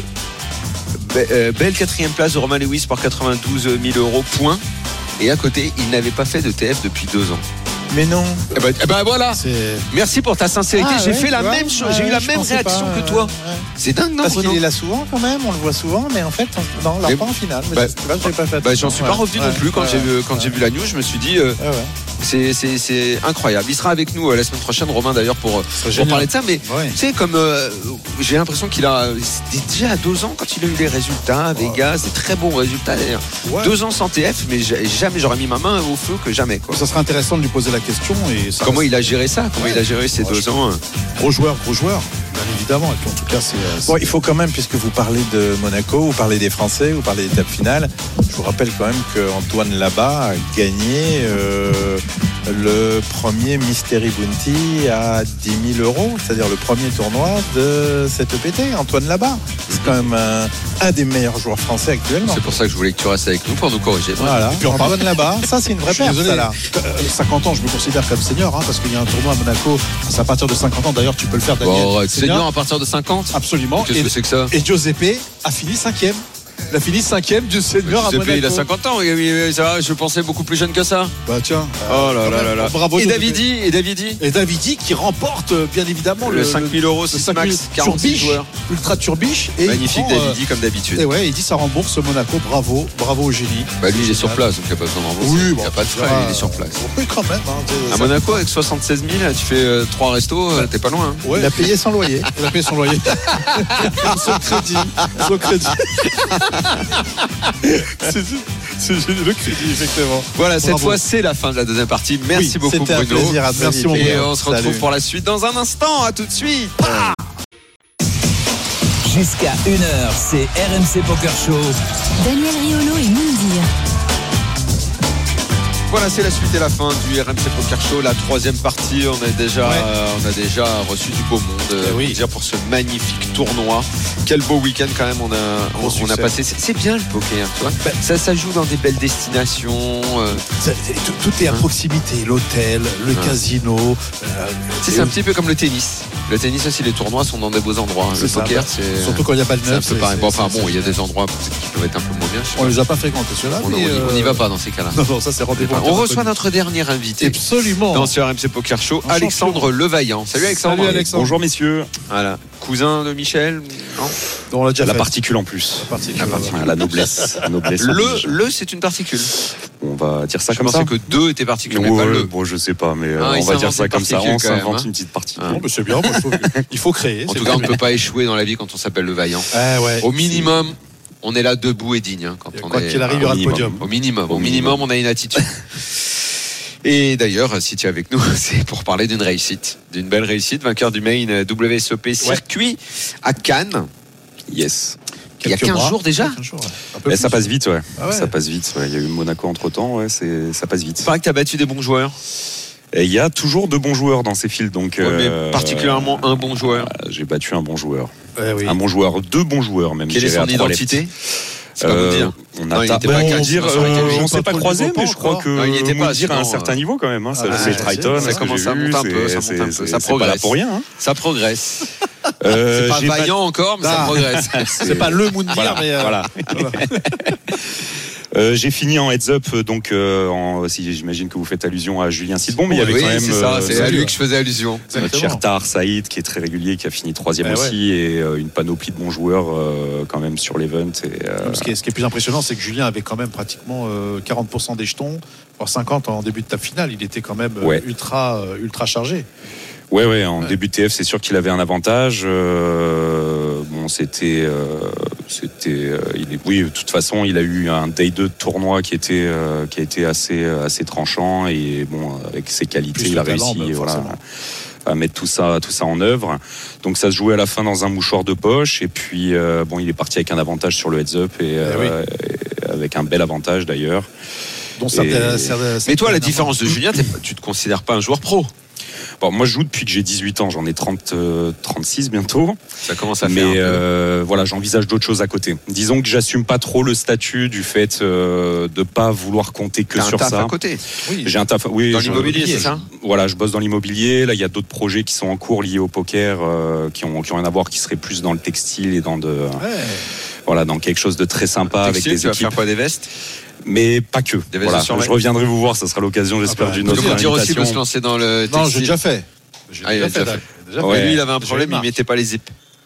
be- euh, belle quatrième place de Romain Lewis par quatre-vingt-douze mille euros, point. Et à côté, il n'avait pas fait de T F depuis deux ans. Mais non. Eh ben, eh ben voilà. C'est. Merci pour ta sincérité. Ah, j'ai ouais, fait tu la vois, même chose. ouais, J'ai eu la je même pensais réaction pas, que toi. ouais, ouais. C'est dingue, non, Parce Bruno? qu'il est là souvent quand même, on le voit souvent, mais en fait, non, là Mais- pas en finale. Mais bah, je sais pas, j'ai pas fait Bah, j'en suis pas Ouais, revenu non ouais, plus quand ouais, j'ai vu quand ouais. j'ai vu la news. Je me suis dit, euh, Ouais, ouais. c'est c'est c'est incroyable. Il sera avec nous euh, la semaine prochaine, Romain d'ailleurs pour, euh, pour génial. parler de ça. Mais Ouais. tu sais, comme euh, j'ai l'impression qu'il a c'était déjà à deux ans quand il a eu les résultats, Vegas, des très bons résultats d'ailleurs. Ouais. Deux ans sans T F, mais j'ai- jamais j'aurais mis ma main au feu que jamais quoi. Ça serait intéressant de lui poser la question. Et ça Comment reste il a géré ça? Comment Ouais. il a géré ces Ouais, deux je- ans? euh. Gros joueur, gros joueur, bien évidemment. Et puis en tout cas, c'est. euh, c'est- Bon, il faut quand même, puisque vous parlez de Monaco, vous parlez des Français, vous parlez d'étape finale, je vous rappelle quand même qu'Antoine Labat a gagné euh, le premier Mystery Bounty à dix mille euros, c'est-à-dire le premier tournoi de cette E P T, Antoine Labat. C'est quand même un, un des meilleurs joueurs français actuellement. C'est pour ça que je voulais que tu restes avec nous pour nous corriger. Voilà, Et puis on parle- Antoine Labat, ça c'est une vraie Je suis perte, désolé, ça, là. euh, cinquante ans, je me considère comme senior, hein, parce qu'il y a un tournoi à Monaco, c'est à partir de cinquante ans, d'ailleurs tu peux le faire, Daniel. Bon, ouais, senior à partir de cinquante. Absolument. Qu'est-ce Et, que c'est que ça? et Giuseppe a fini cinquième. Il a fini cinquième du senior à Giuseppe, Monaco. il a cinquante ans. Oui, oui, oui, ça va, je pensais beaucoup plus jeune que ça. Bah tiens. Oh là là là là. Bravo. Et Giuseppe. Davidi, et Davidi. Et Davidi qui remporte euh, bien évidemment Le le, cinq mille euros, le six cinq max, mille quarante-six turbiche, joueurs. Ultra turbiche. Et il Magnifique prend, euh, Davidi comme d'habitude. Et ouais, il dit ça rembourse Monaco. Bravo, bravo au génie. Bah lui il est sur place donc il n'y a pas besoin d'en rembourser. Oui, Il bon, n'y a pas de frais, ça va. il est sur place. Oui, quand même. Hein, c'est- À ça- Monaco avec soixante-seize mille, tu fais euh, trois restos, euh, t'es pas loin. hein. Ouais. Il a payé son loyer. Il a payé son loyer. son crédit. Son crédit. c'est, c'est le crédit, effectivement. Voilà, cette Bravo. fois, c'est la fin de la deuxième partie. Merci Oui, beaucoup, c'était un Bruno. plaisir, à très Merci, vite. mon Et Bruno. on se retrouve Salut. pour la suite dans un instant. À tout de suite. Ah Jusqu'à une heure, c'est R M C Poker Show. Daniel Riolo et Moundir. Voilà, c'est la suite et la fin du R M C Poker Show, la troisième partie. On a déjà, Ouais. euh, on a déjà reçu du beau monde. euh, Eh oui. faut dire, pour ce magnifique tournoi. Quel beau week-end quand même on a, on, Gros on a succès. passé. C'est, c'est bien le poker, tu vois. Ça, ça joue dans des belles destinations. euh, Ça- tout, tout est à proximité, l'hôtel, le Ouais. casino. euh, tu sais, c'est un petit peu comme le tennis. Le tennis aussi, les tournois sont dans des beaux endroits. C'est Le ça. poker, c'est Surtout quand il n'y a pas de c'est un neuf. peu c'est- pareil. c'est- Bon, enfin c'est- bon, il y a c'est- des endroits peut-être qui peuvent être un peu moins bien. je sais On pas. les a pas fréquentés ceux-là. On mais, on n'y euh, va pas dans ces cas-là. Non, non, ça c'est rendez-vous. On reçoit notre dernier invité Absolument. dans ce R M C Poker Show, Un Alexandre champion. Levaillant. Salut Alexandre. Salut, Alexandre. Bonjour messieurs. Voilà. Cousin de Michel. Non. On l'a déjà La fait. particule en plus. La particule. La particule. Ah, la noblesse. La noblesse Le, oblige. le, c'est une particule. On va dire ça Je comme pensais ça. que deux étaient particules, mais Ouais, pas le. bon, je sais pas, mais euh, Ah, il on va dire s'invente ça une comme ça. particule On quand même, s'invente hein. une petite particule. Non, mais c'est bien. moi, je trouve que- il faut créer. En c'est tout cas, on ne bien. peut pas échouer dans la vie quand on s'appelle Levaillant. Ah ouais. Au minimum, on est là debout et digne. hein, quand on Quoi est, qu'il arrive, il y au aura le minimum. podium. Au minimum, au Au minimum, minimum. on a une attitude. Et d'ailleurs, si tu es avec nous, c'est pour parler d'une réussite, d'une belle réussite, vainqueur du main W S O P circuit à Cannes. Yes. Il y a Quelques quinze mois. jours déjà. quinze jours, ouais. Un peu Eh, plus. ça passe vite, ouais. Ah ouais. Ça passe vite. ouais. Il y a eu Monaco entre temps, ouais. C'est, ça passe vite. Il paraît que tu as battu des bons joueurs, Et il y a toujours de bons joueurs dans ces files, donc. Ouais, euh, mais particulièrement un bon joueur. euh, J'ai battu un bon joueur. Ouais, oui. Un bon joueur, deux bons joueurs même. Quelle est j'irais son à trois identité? lefts. C'est pas vous Euh, dire. On Non, a il ta- était pas bon, quinze, dire, sinon ça aurait été euh, mieux. on Pas s'est pas trop le croisé, niveau, mais pas je crois encore. que Non, il était pas, Moundir a un sinon, certain euh, niveau quand même. hein. Ça, ah, c'est ça, Triton, ça ce que commence j'ai à vu, monter un peu, c'est- ça c'est- monte un peu, c'est- ça c'est pas là progresse. pour rien. hein. Ça progresse. Euh, C'est pas j'ai vaillant encore, mais ça Ah. progresse. C'est pas le Moundir, Voilà, mais. euh, voilà. voilà. Euh, j'ai fini en heads up, donc euh, en, si j'imagine que vous faites allusion à Julien Sidbon, mais il y avait Oui, quand même c'est ça, euh, c'est à lui que je faisais allusion. notre cher Tahar Saïd qui est très régulier, qui a fini troisième Eh ouais. aussi, et euh, une panoplie de bons joueurs euh, quand même sur l'event. Et, euh, Ce qui, est, ce qui est plus impressionnant, c'est que Julien avait quand même pratiquement euh, quarante pour cent des jetons, voire cinquante en début de table finale. Il était quand même euh, Ouais. ultra, euh, ultra chargé. Ouais, ouais, en Ouais. début de T F, c'est sûr qu'il avait un avantage. Euh, bon, c'était, euh, c'était, euh, il est, oui, de toute façon, il a eu un day deux de tournoi qui était, euh, qui a été assez, assez tranchant, et bon, avec ses qualités, Plus il le a talent, réussi, bah, voilà, forcément. à mettre tout ça, tout ça en œuvre. Donc ça se jouait à la fin dans un mouchoir de poche, et puis euh, bon, il est parti avec un avantage sur le heads up, et, euh, et avec un bel avantage d'ailleurs. Donc, ça, Et- ça- ça- Mais toi, la différence de Julien, t'es pas- tu te considères pas un joueur pro. Bon, moi, je joue depuis que j'ai dix-huit ans, j'en ai trente, euh, trente-six bientôt. Ça commence à Mais faire un peu. euh, voilà, j'envisage d'autres choses à côté. Disons que j'assume pas trop le statut du fait euh, de pas vouloir compter que T'as un sur taf ça. à côté. Oui, J'ai un taf, oui, Dans je- l'immobilier, c'est je- ça Voilà, je bosse dans l'immobilier. Là, il y a d'autres projets qui sont en cours liés au poker, euh, qui ont qui ont rien à voir, qui seraient plus dans le textile et dans de ouais. voilà, dans quelque chose de très sympa Textile, avec tu des vas faire équipes. quoi, des vestes? Mais pas que. Des vestes Voilà, de survêt. je reviendrai vous voir, ça sera l'occasion, j'espère, bah, d'une Parce autre que Moundir aussi invitation. peut se lancer dans le textile. Non, j'ai déjà fait. J'ai Ah, il a déjà fait. déjà fait. Ouais. Mais lui, il avait un J'ai problème, eu il marre. mettait pas les zips.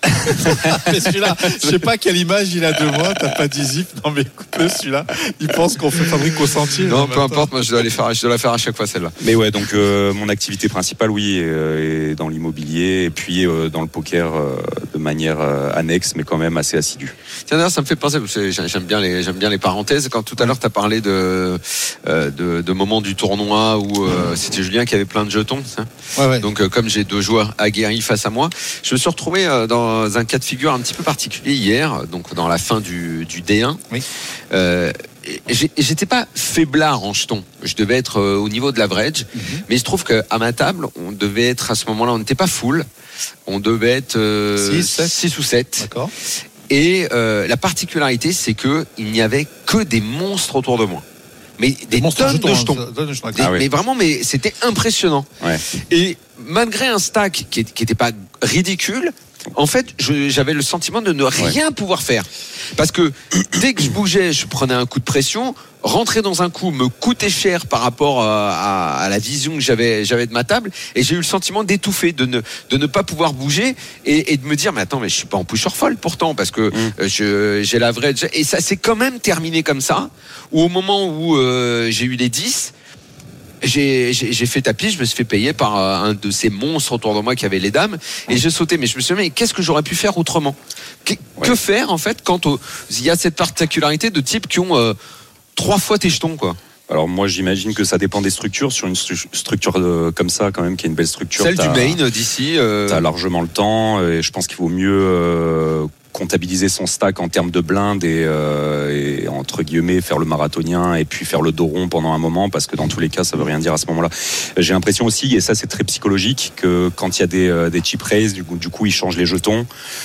Mais celui-là, je sais pas quelle image il a de moi, t'as pas dit zip. Non, mais écoute-le, celui-là, il pense qu'on fait fabrique au sentier. Non, en peu même importe, moi je dois, les faire, je dois la faire à chaque fois celle-là. Mais ouais, donc euh, mon activité principale, oui, est, euh, est dans l'immobilier et puis euh, dans le poker euh, de manière euh, annexe, mais quand même assez assidue. Tiens, d'ailleurs, ça me fait penser, parce que j'ai- j'aime bien les, j'aime bien les parenthèses. Quand tout à l'heure, tu as parlé de, euh, de, de moments du tournoi où euh, c'était Julien qui avait plein de jetons. Ça. Ouais, ouais. Donc, euh, comme j'ai deux joueurs aguerris face à moi, je me suis retrouvé euh, dans un cas de figure un petit peu particulier hier, donc dans la fin du, du D un. Oui. Euh, et j'ai- j'étais pas faiblard en jetons. Je devais être euh, au niveau de l'average, Mhm. mais il se trouve qu'à ma table, on devait être à ce moment-là, on n'était pas full. On devait être euh, Six, sept. six ou sept. D'accord. Et euh, la particularité, c'est que il n'y avait que des monstres autour de moi. Mais des, monstres tonnes jetons, de hein, jetons. ça donne des jetons, Des- d'accord. Ah oui. Mais vraiment, mais c'était impressionnant. Ouais. Et malgré un stack qui n'était pas ridicule, en fait, je- j'avais le sentiment de ne rien pouvoir faire. Parce que dès que je bougeais, je prenais un coup de pression. Rentrer dans un coup me coûtait cher par rapport à, à- à la vision que j'avais, j'avais de ma table. Et j'ai eu le sentiment d'étouffer, de ne, de ne pas pouvoir bouger et, et de me dire, mais attends, mais je suis pas en pusher folle pourtant, parce que euh, je, j'ai la vraie. Et ça s'est quand même terminé comme ça, où au moment où euh, j'ai eu les dix, J'ai, j'ai, j'ai fait tapis, je me suis fait payer par un de ces monstres autour de moi qui avait les dames, et j'ai sauté. Mais je me suis dit, mais qu'est-ce que j'aurais pu faire autrement ? que, Ouais. que faire en fait quand au- il y a cette particularité de types qui ont euh, trois fois tes jetons, quoi. Alors moi j'imagine que ça dépend des structures. Sur une stru- structure euh, comme ça quand même qui est une belle structure, Celle du t'as- main d'ici. Euh... t'as largement le temps et je pense qu'il vaut mieux euh, comptabiliser son stack en termes de blindes et, euh, et entre guillemets faire le marathonien et puis faire le dos rond pendant un moment, parce que dans tous les cas ça veut rien dire à ce moment-là. J'ai l'impression aussi, et ça c'est très psychologique, que quand il y a des, euh, des cheap raises, du coup, du coup ils changent les jetons.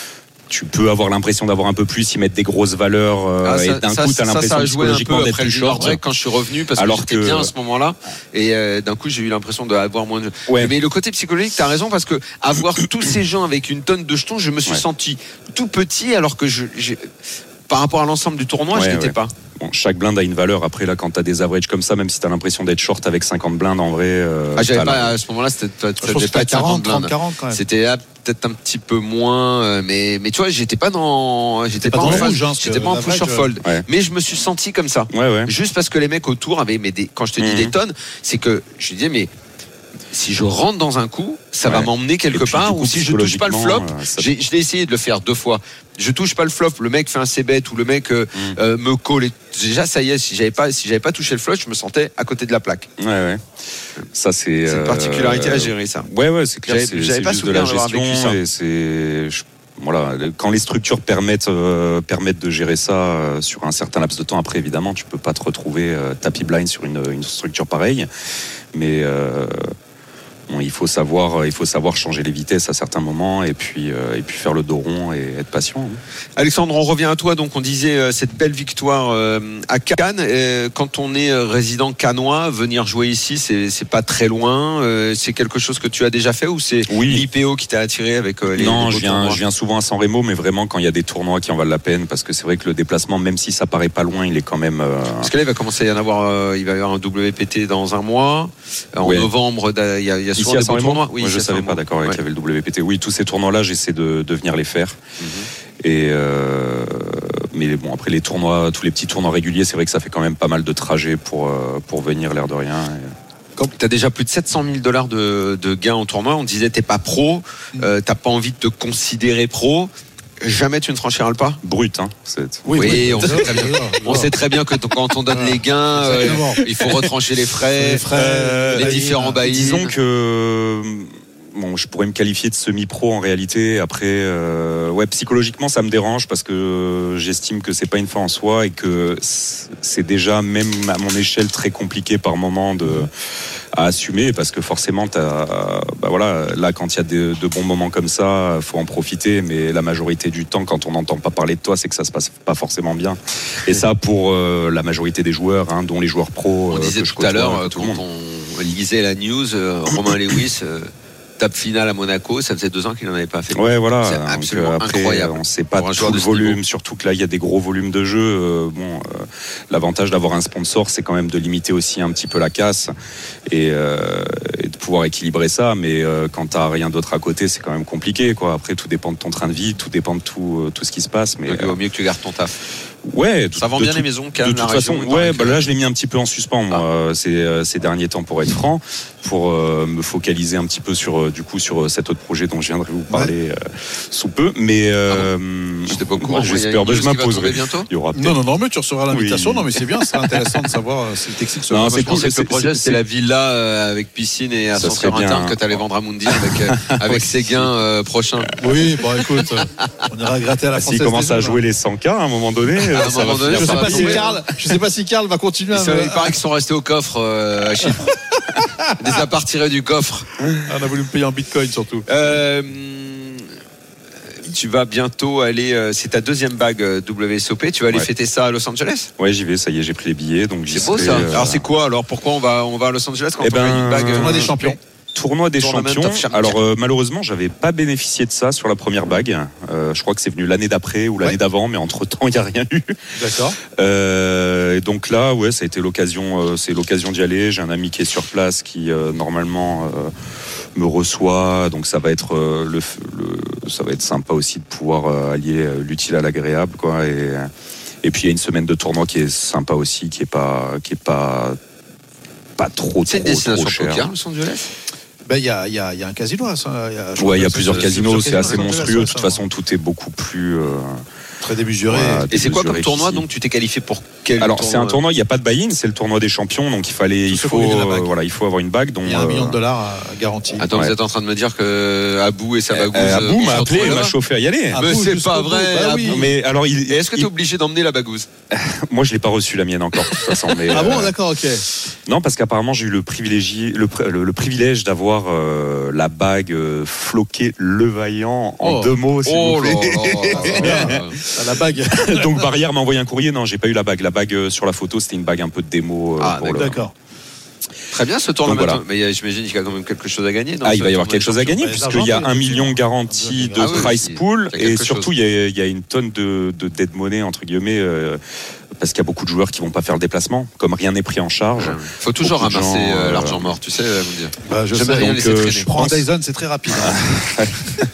Tu peux avoir l'impression d'avoir un peu plus, ils mettent des grosses valeurs euh, Ah, ça, et d'un ça, coup t'as ça, l'impression ça a joué un psychologiquement peu d'être après plus le junior short. break quand je suis revenu, parce Alors que j'étais que- bien à ce moment-là, et euh, d'un coup j'ai eu l'impression d'avoir moins de. Ouais. Mais le côté psychologique, t'as raison, parce que avoir tous ces gens avec une tonne de jetons, je me suis Ouais. senti tout petit, alors que je, j'ai- par rapport à l'ensemble du tournoi, je Ouais, l'étais ouais. pas. Bon, chaque blinde a une valeur. Après, là, quand tu as des averages comme ça, même si tu as l'impression d'être short avec cinquante blindes, en vrai. Euh, Ah, j'avais t'as pas la- à ce moment-là, c'était, ça Je pense devait que pas c'était être cinquante quarante, trente, blindes. quarante quand même. C'était là, peut-être un petit peu moins, euh, mais mais tu vois, j'étais pas dans, j'étais pas pas, dans en le phase, rouge, hein, parce j'étais que pas en l'average, pusher euh, fold, Ouais. mais je me suis senti comme ça. Ouais, ouais. Juste parce que les mecs autour avaient, mais des, quand je te dis Mhm. des tonnes, c'est que je disais, mais si je rentre dans un coup, ça va Ouais. m'emmener quelque Et puis, part, du coup, ou si je touche pas le flop, psychologiquement, euh, ça- j'ai, je l'ai essayé de le faire deux fois. Je touche pas le flop, le mec fait un c-bet ou le mec euh, Mhm. euh, me colle. Et déjà, ça y est, si j'avais pas, si j'avais pas touché le flop, je me sentais à côté de la plaque. Ouais, ouais. Ça, c'est. C'est une euh, particularité à gérer, ça. Ouais, ouais, c'est clair. J'avais- C'est, j'avais c'est pas juste de souvenir la d'avoir gestion. vécu ça. Et c'est. je- Voilà, quand les structures permettent, euh, permettent de gérer ça euh, sur un certain laps de temps, après évidemment, tu peux pas te retrouver euh, tapis blind sur une, une structure pareille. Mais euh, bon, il faut savoir, il faut savoir changer les vitesses à certains moments et puis, euh, et puis faire le dos rond et être patient. hein. Alexandre, on revient à toi. Donc, on disait euh, cette belle victoire euh, à Cannes. Euh, quand on est euh, résident cannois, venir jouer ici, c'est, c'est pas très loin. Euh, c'est quelque chose que tu as déjà fait, ou c'est Oui. l'I P O qui t'a attiré avec euh, les Non, les je beaux viens, tournois je viens souvent à San Remo, mais vraiment quand il y a des tournois qui en valent la peine, parce que c'est vrai que le déplacement, même si ça paraît pas loin, il est quand même. euh, Parce que là, il va commencer à y en avoir. euh, il va y avoir un W P T dans un mois. En Ouais. novembre, il y a, il y a souvent Ici à des San beaux Remo. tournois. Oui, Moi, je ici à savais San pas, Remo. d'accord, avec Ouais. qu'il y avait le W P T. Oui, tous ces tournois-là, j'essaie de, de venir les faire. Et euh, mais bon, après les tournois, tous les petits tournois réguliers, c'est vrai que ça fait quand même pas mal de trajets pour euh, pour venir, l'air de rien. Et- Tu as déjà plus de sept cent mille dollars de, de gains en tournoi. On disait, t'es pas pro, euh, t'as pas envie de te considérer pro. Jamais tu ne franchiras le pas. Brut, hein. C'est... Oui, oui. on, sait très bien, on sait très bien que t- quand on donne les gains, euh, Exactement. il faut retrancher les frais, Les frais, euh, les bail-in. différents bails. Disons que bon, je pourrais me qualifier de semi-pro en réalité. Après, euh, ouais, psychologiquement, ça me dérange parce que j'estime que c'est pas une fin en soi et que c'est déjà, même à mon échelle, très compliqué par moment de à assumer, parce que forcément, t'as, bah voilà, là, quand il y a de, de bons moments comme ça, faut en profiter. Mais la majorité du temps, quand on n'entend pas parler de toi, c'est que ça se passe pas forcément bien. Et ça, pour euh, la majorité des joueurs, hein, dont les joueurs pros. On euh, disait que je tout à côtoie, l'heure, que euh, tout quand le monde. on lisait la news, euh, Romain Lewis, euh, tape finale à Monaco, ça faisait deux ans qu'il n'en avait pas fait. Ouais, voilà. C'est Donc, absolument euh, après, incroyable. on sait pas Pour un tout joueur le de ce volume, niveau. surtout que là, il y a des gros volumes de jeu. Euh, bon, euh, l'avantage d'avoir un sponsor, c'est quand même de limiter aussi un petit peu la casse et, euh, et de pouvoir équilibrer ça. Mais euh, quand t'as rien d'autre à côté, c'est quand même compliqué, quoi. Après, tout dépend de ton train de vie, tout dépend de tout, euh, tout ce qui se passe. Mais Donc, il vaut mieux que tu gardes ton taf. ouais, Ça vend de bien tout- les maisons, de Cannes, toute la façon, région, ouais, donc, bah euh, là je l'ai mis un petit peu en suspens moi, euh, ces, euh, ces derniers temps pour être franc, pour euh, me focaliser un petit peu sur euh, du coup sur euh, cet autre projet dont je viendrai vous parler euh, sous peu. Mais euh, J'étais pas au courant. moi, Il y a j'espère, une bah, news je qui va m'imposerai. tomber bientôt. Il y aura peut-être. Non, non, non, mais tu recevras l'invitation. Oui. Non, mais c'est bien, c'est intéressant de savoir euh, si le Texile se Non, voit c'est Je vachement cool, pensais bien. que le projet c'est- c'était la villa euh, avec piscine et Ça ascenseur serait bien, interne hein. que tu allais vendre à Mundi avec, euh, avec ses gains euh, prochains. Oui, bon, écoute, euh, on ira gratter à la Bah, française. S'il commence des à jeux, jouer les cent K à un moment donné, euh, un ça moment va donné, finir Je sais ça par pas si tomber. Karl, je sais pas si Karl va continuer Il, à se- me- il paraît qu'ils sont restés au coffre euh, à Chypre. Des apparts tirés du coffre. Ah, on a voulu me payer en bitcoin surtout. Euh, tu vas bientôt aller. euh, c'est ta deuxième bague euh, W S O P. Tu vas aller Ouais. fêter ça à Los Angeles. Ouais, j'y vais, ça y est, j'ai pris les billets, donc j'y C'est beau serai, ça. euh, Alors c'est quoi alors pourquoi on va on va à Los Angeles quand Eh on a ben, une bague euh, Tournoi des champions. Tournoi des Tournament champions. of Champions. Alors euh, malheureusement, j'avais pas bénéficié de ça sur la première bague. Euh, je crois que c'est venu l'année d'après ou l'année Ouais. d'avant, mais entre temps, il y a rien eu. D'accord. Euh, et donc là, ouais, ça a été l'occasion, euh, c'est l'occasion d'y aller. J'ai un ami qui est sur place qui euh, normalement euh, me reçoit, donc ça va être euh, le, le- ça va être sympa aussi de pouvoir euh, allier euh, l'utile à l'agréable, quoi. Et et puis il y a une semaine de tournoi qui est sympa aussi, qui est pas qui est pas pas trop, C'est une trop, destination trop cher. poker, Los Angeles. Ben, il y a, il y, a, il y a un casino à ça. Il y a, je Ouais, il y a crois que plusieurs c'est- casinos, c'est assez Los Angeles, monstrueux. De ouais, toute ça, façon, tout est beaucoup plus. euh, très démesuré. voilà, Et c'est quoi comme démesuré tournoi qu'ici. donc tu t'es qualifié pour quel Alors c'est un tournoi, il n'y a pas de buy-in, c'est le tournoi des champions, donc il fallait, il ceux faut, qui ont gagné la bague. euh, voilà, il faut avoir une bague. Donc, Il y a un euh, million de dollars à garantie. Attends, Ouais. vous êtes en train de me dire que Abou et Sabagou. euh, Abou m'a appelé, il m'a là chauffé à y aller. Ah, Mais Abou, c'est jusqu'au pas bout. vrai. Bah Abou. oui. Mais alors, il, Et est-ce que tu es il- obligé d'emmener la bagouze? moi je l'ai pas reçu la mienne encore. De toute façon, mais, Ah bon, euh, d'accord, ok. non, parce qu'apparemment j'ai eu le privilégié, le, pri- le, le privilège d'avoir euh, la bague euh, floquée Le Vaillant en Oh. deux mots, s'il Oh vous là plaît. là. À la bague. Donc Barrière m'a envoyé un courrier. Non, j'ai pas eu la bague. La bague euh, sur la photo, c'était une bague un peu de démo. euh, Ah, pour le- D'accord. Très bien ce tournoi. Donc, voilà. maintenant. Mais euh, j'imagine qu'il y a quand même quelque chose à gagner. dans Ah, il ce va y avoir tournoi quelque des chose à champions. gagner Bah, puisqu'il y a l'argent, un bien million sûr. garanti de Ah oui, prize il- pool il y a et quelque surtout chose. il y, a, il y a une tonne de, de dead money entre guillemets euh, parce qu'il y a beaucoup de joueurs qui vont pas faire le déplacement comme rien n'est pris en charge. Faut toujours Beaucoup de ramasser gens, euh, euh, l'argent mort, tu sais, euh, vous dire. Bah, je J'aime sais, rien donc, laisser euh, traîner. je Prends un pense- Dyson, c'est très rapide. hein.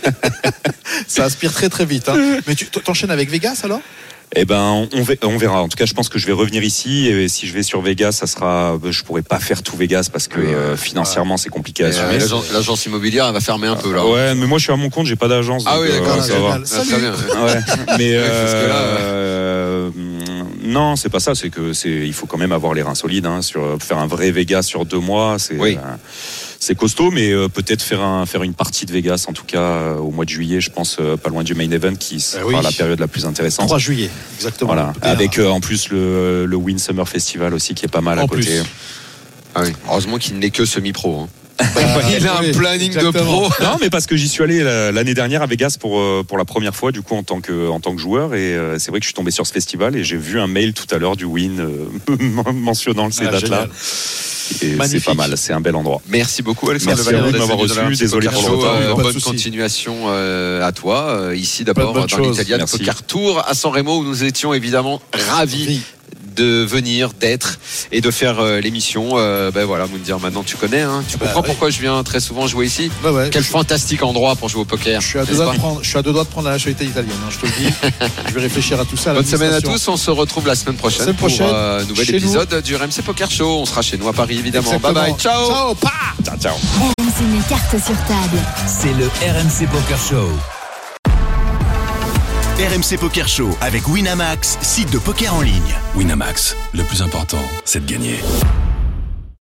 Ça aspire très très vite. hein. Mais tu t'enchaînes avec Vegas alors? Eh ben, on, ve- on verra. En tout cas, je pense que je vais revenir ici. Et si je vais sur Vegas, ça sera. Je pourrais pas faire tout Vegas parce que Oui, euh, financièrement, c'est compliqué à Et, euh, assumer. l'agence- L'agence immobilière, elle va fermer un peu là. Ouais, mais moi, je suis à mon compte. J'ai pas d'agence. Ah donc, oui, d'accord, euh, ça va. génial. Ah, Salut. très bien. ouais. Ouais, mais Ouais, parce que là, euh, non, c'est pas ça. C'est que c'est, il faut quand même avoir les reins solides. Hein, sur faire un vrai Vegas sur deux mois, c'est, Oui. euh, c'est costaud. Mais euh, peut-être faire un, faire une partie de Vegas, en tout cas euh, au mois de juillet, je pense, euh, pas loin du main event, qui sera oui. la période la plus intéressante. trois juillet, exactement. Voilà, Et, avec euh, en plus le, le Win Summer Festival aussi qui est pas mal En à côté. plus. Ah oui. Heureusement qu'il n'est que semi-pro. hein. bah, Il a un oui, planning exactement. de pro. Non, mais parce que j'y suis allé la- l'année dernière à Vegas pour euh, pour la première fois, du coup en tant que en tant que joueur, et euh, c'est vrai que je suis tombé sur ce festival et j'ai vu un mail tout à l'heure du Win euh, mentionnant ces Ah, dates-là. génial. Et c'est Magnifique. pas mal, c'est un bel endroit. Merci beaucoup Alexandre Merci Levallois à vous de d'être m'avoir venu dans reçu. la Désolé Poker pour le Show. retard. Euh, Pas de bonne souci. continuation euh, à toi euh, ici d'abord Plein de dans bonnes choses. l'Italian Merci. Poker Tour à San Remo où nous étions évidemment ravis Oui. de venir, d'être et de faire euh, l'émission. Euh, ben voilà, Moundir, maintenant tu connais, hein. tu Bah, comprends oui. pourquoi je viens très souvent jouer ici. Ouais, ouais. Quel je, fantastique endroit pour jouer au poker. je suis à deux n'est-ce doigts pas de prendre, je suis à deux doigts de prendre la nationalité italienne. hein, je te le dis. Je vais réfléchir à tout ça. à Bonne semaine à l'administration. tous, on se retrouve la semaine prochaine, Semaine prochaine, pour un nouvel chez épisode du R M C Poker Show. On sera chez nous à Paris évidemment. Exactement. Bye bye, ciao. Ciao. Pa Ciao, ciao. R M C met carte sur table. C'est le R M C Poker Show. R M C Poker Show avec Winamax, site de poker en ligne. Winamax, le plus important, c'est de gagner.